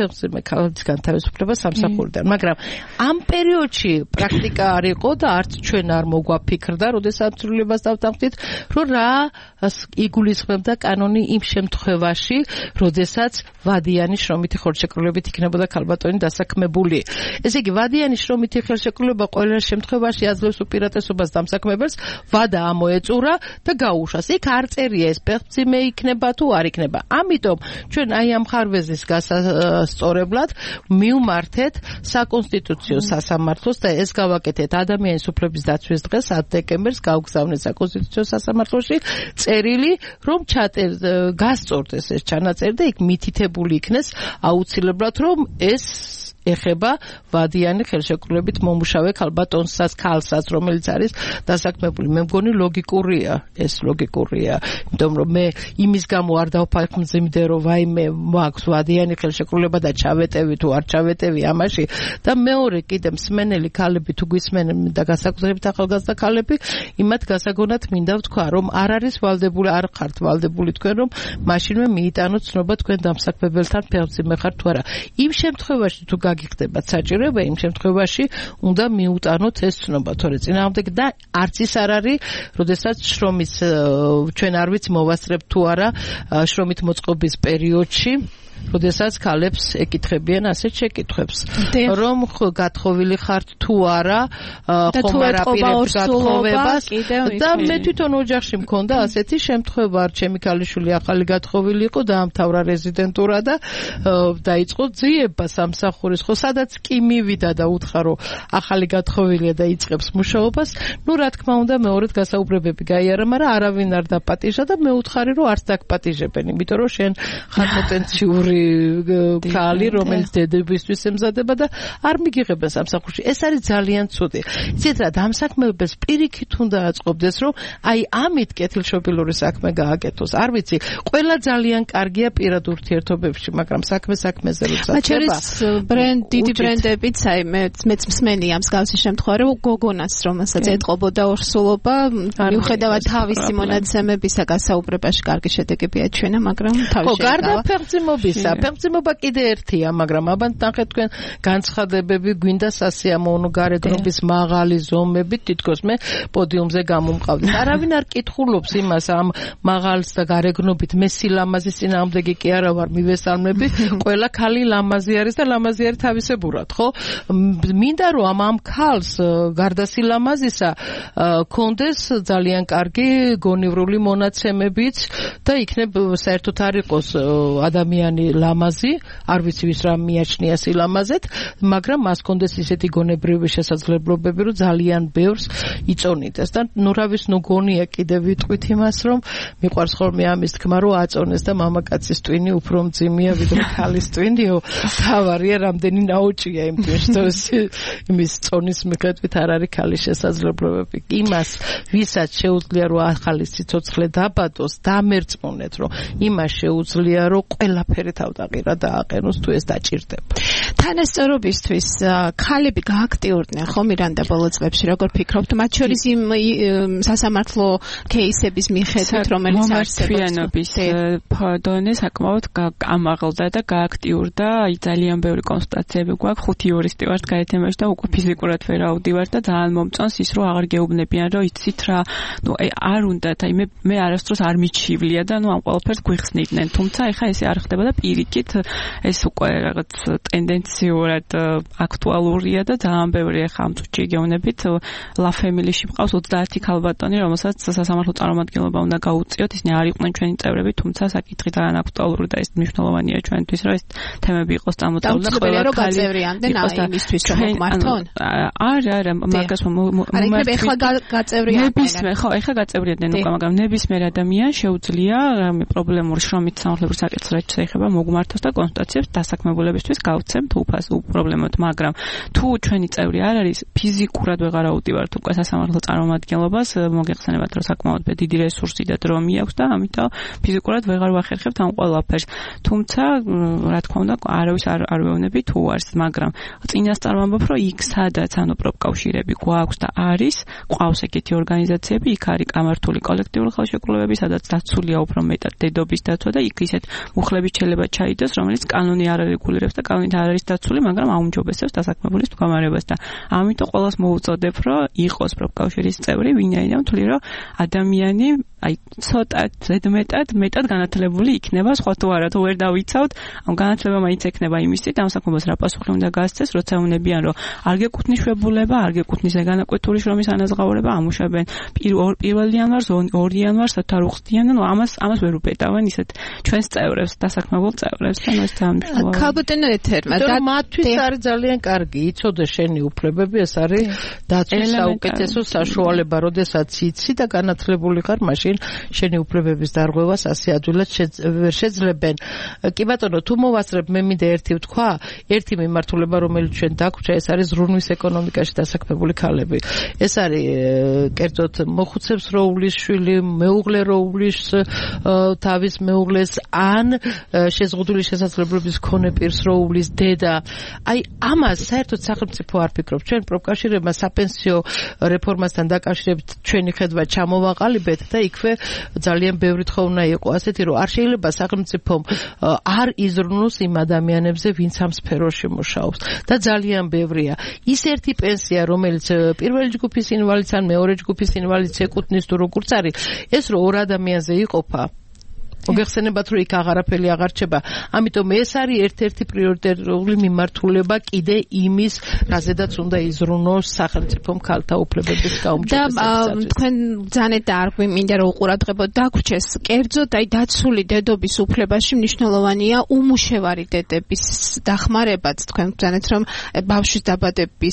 ფეხმძიმე ქალისგან თავისუფლება სამსახურიდან. მაგრამ ამ პერიოდში პრაქტიკა არ იყო და არც ჩვენ არ მოგვაფიქრდა, როდესაც ცვლილებას დავთანხმდით, რომ რა იგულისხმებდა კანონი იმ შემთხვევაში, როდესაც ვადიანი შრომითი ხელშეკრულებით იქნებოდა ქალბატონი დასაქმებული. ესე იგი, ვადიანი შრომითი ხელშეკრულება ყველა შემთხვევაში აძლევს უპირატესობას დამსაქმებელს, ვადა ამოეწურა და გაუშვას. იქ არ წერია ეს ფეხმძიმე იქნება თუ არ იქნება. ამიტომ ჩვენ აი ამ ხარვეზის გასასწორებლად მივმართეთ საკონსტიტუციო სასამართლოს და ეს გავაკეთეთ ადამიანის უფლების დაცვის დღეს ათი დეკემბერს გავგზავნეთ საკონსტიტუციო სასამართლოში წერილი, რომ ჩატერ გასწორდეს ეს ჩანაწერი და იქ მითითებული იქნეს აუცილებლად, რომ ეს ეხება ვადიანი ხელშეკრულებით მომუშავე ქალბატონსაც, ქალსაც, რომელიც არის დასაქმებული. მე მგონი ლოგიკურია, ეს ლოგიკურია, იმიტომ რომ მე იმის გამო არ დავფეხმძიმდე, რომ ვაიმე მაქვს ვადიანი ხელშეკრულება და ჩავეტევი თუ არ ჩავეტევი ამაში და მეორე კიდე მსმენელი ქალები თუ გვისმენენ და განსაკუთრებით ახალგაზრდა ქალები, იმათ გასაგონად მინდა ვთქვა, რომ არ არის ვალდებული, არ ხართ ვალდებული თქვენ, რომ მაშინვე მიიტანოთ ცნობა თქვენ დამსაქმებელთან ფეხმძიმე ხართ თუ არა. იმ შემთხვევაში თუ გაგიხდებათ საჭიროება, იმ შემთხვევაში უნდა მიუტანოთ ეს ცნობა, თორე წინააღმდეგ და არც ის არ არის, როდესაც შრომის ჩვენ არ ვიცი მოვასწრებთ თუ არა შრომით მოწყობის პერიოდში, როდესაც ქალებს ეკითხებიან ასეთ შეკითხვებს, რომ გათხოვილი ხართ თუ არა, ხომ არ აპირებთ გათხოვებას და მე თვითონ ოჯახში მქონდა ასეთი შემთხვევა, ჩემი ქალიშვილი ახალი გათხოვილი იყო, დაამთავრა რეზიდენტურა და დაიწყო ძიება სამსახურის, ხო სადაც კი მივიდა და უთხრა, რომ ახალი გათხოვილია და იწყებს მუშაობას, ნუ რა თქმა უნდა მეორედ გასაუბრებები გაიარა, მაგრამ არავინ არ დაპატიჟა და მე უთხარი, რომ არც დაგპატიჟებენ, იმიტომ რომ შენ ხარ პოტენციური ქალი, რომელიც დედებისთვის ემზადება და არ მიგიღებენ სამსახურში. ეს არის ძალიან ცუდი. იცით რა, დამსაქმებელს პირიქით უნდა აწყობდეს, რომ აი ამით კეთილშობილური საქმე გააკეთოს. არ ვიცი, ყველა ძალიან კარგია პირად ურთიერთობებში, მაგრამ საქმე საქმეზე როცა მათ შორის ბრენდ, დიდი ბრენდებიც, აი მეც მეც მსმენია მსგავსი შემთხვევა, რომ გოგონას, რომელსაც ეტყობოდა ორსულობა, მიუხედავად თავისი მონაცემებისა გასაუბრებაში კარგი შედეგები აჩვენა, მაგრამ თავის შეგავა. ხო, გარდა ფეხმძიმობის ფეხმძიმობა კიდე ერთია, მაგრამ აბანთ ნახეთ თქვენ განცხადებები გვინდა სასიამოვნო გარეგნობის მაღალი ზომებით, თითქოს მე პოდიუმზე გამომყავდი. არავინ არ კითხულობს იმას ამ მაღალს და გარეგნობით, მე სილამაზის წინააღმდეგი კი არა ვარ, მივესალმები, ყველა ქალი ლამაზი არის და ლამაზი არის თავისებურად, ხო? მინდა რომ ამ ამ ქალს გარდა სილამაზისა კონდეს ძალიან კარგი გონივრული მონაცემებიც და იქნებ საერთოდ არ იყოს ადამიანი ლამაზი, არ ვიცი ვის რა მიაჩნია სილამაზეთ, მაგრამ მას კონდეს ისეთი გონებრივი შესაძლებლობები, რომ ძალიან ბევრს იწონიდეს და ნურავის ნუ გონია კიდე ვიტყვით იმას, რომ მიყვარს ხოლმე ამის თქმა, რომ აწონეს და მამაკაცის ტვინი უფრო მძიმეა ვიდრე ქალის ტვინიო. თავარია რამდენი ნაოჭია იმ ტვინში, იმის წონის მიხედვით არ არის ქალის შესაძლებლობები. იმას, ვისაც შეუძლია რომ ახალი სიცოცხლე დაბადოს, დამერწმუნეთ, რომ იმას შეუძლია რომ ყველაფერი თავდაღირა დააყენოს თუ ეს დაჭირდება. თანასწორობისთვის ქალები გააქტიურდნენ ხო მირანდა ბოლო წლებში, როგორ ფიქრობთ, მათ შორის იმ სასამართლო кейსების მიხედვით, რომელიც არსებობს? დონე საკმაოდ ამაღლდა და გააქტიურდა, აი ძალიან ბევრი კონსულტაციები გვაქვს, ხუთი იურისტი ვართ გაეთემაში და უკვე ფიზიკურად ვერ ავდივართ და ძალიან მომწონს ის, რომ აღარ გეუბნებიან, რომ იცით რა, ნუ აი არ უნდათ, აი მე მე არასდროს არ მიჩივლია და ნუ ამ ყველაფერს გვიხსნიდნენ, თუმცა ეხა ესე არ ხდება და პირიქით ეს უკვე რაღაც ტენდენციურად აქტუალურია და ძალიან ბევრი ეხა ამ წუთში გეუბნებით, ლა ფემილიში მყავს ოცდაათი ქალბატონი, რომელსაც სასამართლო წარმომადგენლობა უნდა გაუწიოთ, ისინი არ იყვნენ ჩვენი წევრები, თუმცა საკითხი ძალიან აქტუალური და ეს მნიშვნელოვანია ჩვენთვის, რომ ეს თემები იყოს წამოწეული და ყველა რო გაწევრიანდნენ იმისთვის, რომ მართონ? არა, არა, მაგას მომართვენ. ეხლა გაწევრიანდნენ. ნებისმიერ, ხო, ეხლა გაწევრიანდნენ უკვე, მაგრამ ნებისმიერ ადამიანს შეუძლია რამე პრობლემური შრომით სამართლებრივ საკითხს რაც შეეხება მოგმართოს და კონსულტაციებს დასაქმებულებისთვის გავცემთ უფას უპრობლემოდ, მაგრამ თუ ჩვენი წევრი არ არის, ფიზიკურად ვეღარ აუტივართ უკვე სასამართლო წარმომადგენლობას, მოგეხსენებათ, რომ საკმაოდ დიდი რესურსი და დრო მიაქვს და ამიტომ ფიზიკურად ვეღარ ვახერხებთ ამ ყველაფერს. თუმცა, რა თქმა უნდა, არავის არ არ ვეუბნები თუ არის, მაგრამ წინასწარ ვამბობ, რომ იქ სადაც ანუ პროფკავშირები გვაქვს და არის, ყავს ეგეთი ორგანიზაციები, იქ არის გამართული კოლექტიური ხელშეკრულებები, სადაც დაცულია უფრო მეტად დედობის დაცვა და იქ ისეთ მუხლების შეიძლება ჩაიდოს, რომელიც კანონი არ არეგულირებს და კანონით არ არის დაცული, მაგრამ აუმჯობესებს დასაქმებულის მდგომარეობას და ამიტომ ყველას მოუწოდებ, რომ იყოს პროფკავშირის წევრი, ვინაიდან თვლი, რომ ადამიანი აი ცოტა ზედმეტად მეტად განათლებული იქნება, სხვა თუ არა, თუ ვერ დავიცავთ, ამ განათლება მაინც ექნება იმისით, ამ საქმეს რა პასუხი უნდა გასცეს, როცა უნებიან, რომ არ გეკუთვნის შვებულება, არ გეკუთვნის ეგანაკვეთური შრომის ანაზღაურება, ამუშავებენ პირველ იანვარს, ორ იანვარს, თუ არ უხდიან, ნუ ამას ამას ვერ უპეტავენ ისეთ ჩვენს წევრებს, დასაქმებულ წევრებს, ანუ ეს თანამშრომლობა. ქალბატონო ეთერმა და მათთვის არის ძალიან კარგი, იცოდე შენი უფლებები, ეს არის დაცვის საუკეთესო საშუალება, როდესაც იცი და განათლებული ხარ, მაშინ შენი უფლებების დარღვევას ასე ადვილად ვერ შეძლებენ. კი ბატონო, თუ მოვასწრებ, მე მინდა ერთი ვთქვა, ერთი მიმართულება, რომელიც ჩვენ დაგვჭა, ეს არის ზრუნვის ეკონომიკაში დასაქმებული ქალები. ეს არის კერძოდ მოხუცებს როულის შვილი, მეუღლე როულის თავის მეუღლეს ან შეზღუდული შესაძლებლობის მქონე პირს როულის დედა. აი ამას საერთოდ სახელმწიფო არ ფიქრობს. ჩვენ პროფკავშირებმა საპენსიო რეფორმასთან დაკავშირებით ჩვენი ხედვა ჩამოვაყალიბეთ და იქვე ძალიან ბევრი თქო უნდა იყო ასეთი, რომ არ შეიძლება სახელმწიფომ არ იზრუნოს იმ ადამიანებზე, ვინც ამ სფეროში მუშაობს. და ძალიან ბევრია. ის ერთი პენსია, რომელიც პირველი ჯგუფის ინვალიდს ან მეორე ჯგუფის ინვალიდს ეკუთვნის თუ როგორც არის, ეს რო ორ ადამიანზე იყოფა, მოგეხსენებათ, რომ იქ აღარაფერი აღარ რჩება. ამიტომ ეს არის ერთ-ერთი პრიორიტეტული მიმართულება კიდე იმის, რაზედაც უნდა იზრუნოს სახელმწიფომ ქალთა უფლებების გაუმჯობესებისათვის. და თქვენ ძალიან და არ გვიმინდა რომ უყურადღებოდ დაგვრჩეს, კერძოდ აი დაცული დედობის უფლებაში მნიშვნელოვანია უმუშევარი დედების დახმარებაც. თქვენ ბრძანეთ, რომ ბავშვის დაბადების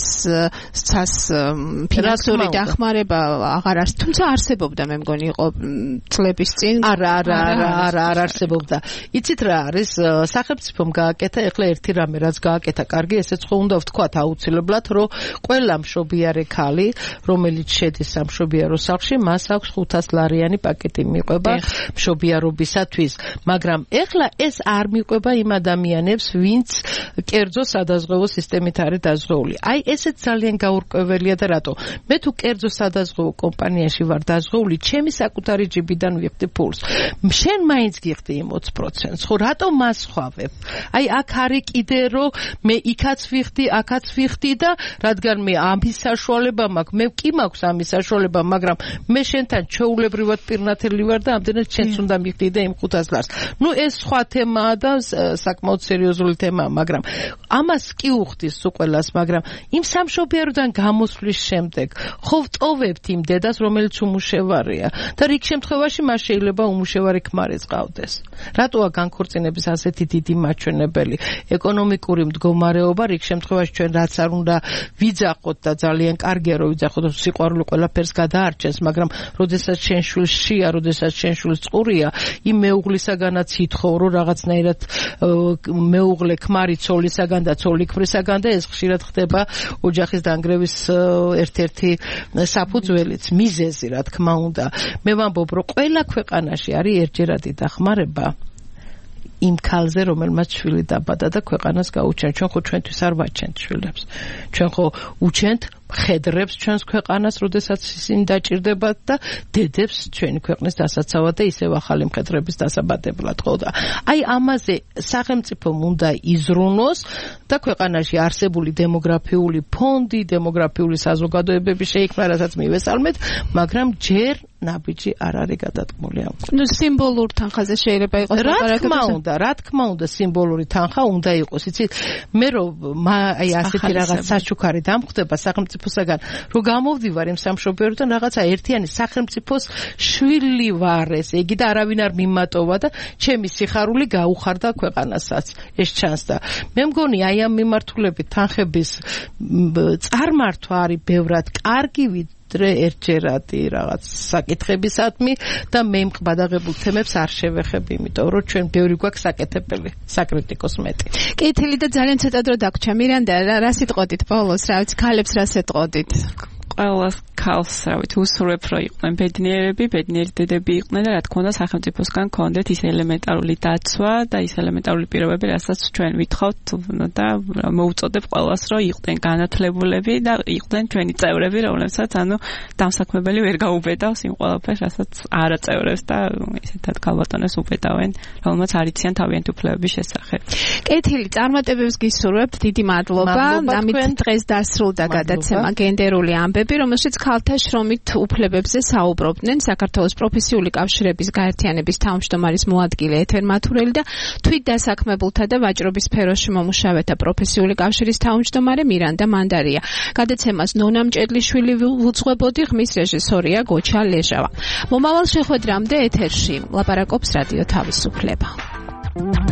ცას ფინანსური დახმარება აღარ არის, თუმცა არსებობდა, მე მგონი იყო წლების წინ. არა, არა, არა არა არ არსებობდა. იცით რა არის, სახელმწიფომ გააკეთა ეხლა ერთი რამე, რაც გააკეთა კარგი, ესეც ხო უნდა ვთქვათ აუცილებლად, რომ ყველა მშობიარე ქალი, რომელიც შედის სამშობიარო სახლში, მას აქვს ხუთას ლარიანი პაკეტი მიყვება მშობიარობისათვის. მაგრამ ეხლა ეს არ მიყვება იმ ადამიანებს, ვინც კერძო სადაზღვევო სისტემით არის დაზღვეული. აი ესეც ძალიან გაურკვეველია და რატო? მე თუ კერძო სადაზღვევო კომპანიაში ვარ დაზღვეული, ჩემი საკუთარი ჯიბიდან ვიხდი ფულს. შენ მაინც გიხდი იმ ოცი პროცენტს, ხო რატო მას ხვავებ? აი აქ არის კიდე რომ მე იქაც ვიხდი, აქაც ვიხდი და რადგან მე ამის საშუალება მაქვს, მე კი მაქვს ამის საშუალება, მაგრამ მე შენთან ჩვეულებრივად პირნათელი ვარ და ამდენად შენც უნდა მიხდი და იმ ხუთას ლარს. ნუ ეს სხვა თემაა და საკმაოდ სერიოზული თემაა, მაგრამ ამას კი უხდის უყველას, მაგრამ იმ სამშობიაროდან გამოსვლის შემდეგ ხო ვტოვებთ იმ დედას, რომელიც უმუშევარია და რიგ შემთხვევაში მას შეიძლება უმუშევარი ქმარი წავდეს. რატოა განქორწინების ასეთი დიდი მაჩვენებელი? ეკონომიკური მდგომარეობა რიგ შემთხვევაში ჩვენ რაც არ უნდა ვიძახოთ და ძალიან კარგია რომ ვიძახოთ, სიყვარული ყველაფერს გადაარჩენს, მაგრამ როდესაც შენ შვილს შია, როდესაც შენ შვილს წყურია, იმ მეუღლისაგანაც ითხოვ, რომ რაღაცნაირად მეუღლე ქმარი ცოლისაგან და ცოლი ქმრისაგან და ეს ხშირად ხდება ოჯახის დანგრევის ერთ-ერთი საფუძველიც, მიზეზი, რა თქმა უნდა. მე ვამბობ, რომ ყველა ქვეყანაში არის ერთჯერადი დახმარება იმ ქალზე, რომელმაც შვილი დაბადა და ქვეყანას გაუჩენთ. ჩვენ ხო ჩვენთვის არ ვაჩენთ შვილებს. ჩვენ ხო უჩენთ ხედრებს ჩვენს ქვეყანას, როდესაც ისინი დაჭირდებათ და დედებს ჩვენი ქვეყნის დასაცავად და ისევ ახალი მხედრების დასაბადებლად, ხო და აი ამაზე სახელმწიფომ უნდა იზრუნოს და ქვეყანაში არსებული დემოგრაფიული ფონდი, დემოგრაფიული საზოგადოებები შეიქმნა, რასაც მივესალმეთ, მაგრამ ჯერ ნაბიჯი არ არის გადადგმული ამ. ნუ სიმბოლურ თანხაზე შეიძლება იყოს რა თქმა უნდა, რა თქმა უნდა სიმბოლური თანხა უნდა იყოს. იცით, მე რომ აი ასეთი რაღაც საჩუქარი დამხვდება სახელმწიფოსაგან, რომ გამოვდივარ იმ სამშობიაროდან, რაღაცა ერთიანი სახელმწიფოს შვილი ვარ ეს, იგი და არავინ არ მიმატოვა და ჩემი სიხარული გაუხარდა ქვეყანასაც. ეს ჩანს და მე მგონი აი ამ მიმართულებით თანხების წარმართვა არის ბევრად კარგი ვიდრე ერთჯერადი რაღაც საკითხებისადმი და მე იმ ყბადაღებულ თემებს არ შევეხებ, იმიტომ რომ ჩვენ ბევრი გვაქვს საკეთებელი, საკრიტიკოს მეტი. კეთილი და ძალიან ცოტა დრო დაგვრჩა. მირანდა, რა სიტყვოდით ბოლოს, რა ვიცი, ქალებს რა სიტყვოდით? ყველას ქალს, რა ვიცი, უსურვებ, რომ იყვნენ ბედნიერები, ბედნიერი დედები იყვნენ და რა თქმა უნდა სახელმწიფოსგან გქონდეთ ის ელემენტარული დაცვა და ის ელემენტარული პირობები, რასაც ჩვენ ვითხოვთ და მოუწოდებ ყველას, რომ იყვნენ განათლებულები და იყვნენ ჩვენი წევრები, რომლებსაც ანუ დამსაქმებელი ვერ გაუბედავს იმ ყველაფერს, რასაც არა წევრებს და ისეთად ქალბატონებს უბედავენ, რომელმაც არ იციან თავიანთი უფლებების შესახებ. კეთილი, წარმატებებს გისურვებთ, დიდი მადლობა. ამით დღეს დასრულდა გადაცემა გენდერული ამბები, რომელშიც ქალთა შრომით უფლებებზე საუბრობდნენ საქართველოს პროფესიული კავშირების გაერთიანების თავმჯდომარის მოადგილე ეთერ მათურელი და თვით დასაქმებულთა და ვაჭრობის სფეროში მომუშავეთა პროფესიული კავშირის თავმჯდომარე მირანდა მანდარია. გადაცემას ნონა მჭედლიშვილი უძღვებოდი, ღმის რეჟისორია გოჩა ლეჟავა. მომავალ შეხვედრამდე ეთერში ლაპარაკობს რადიო თავისუფლება.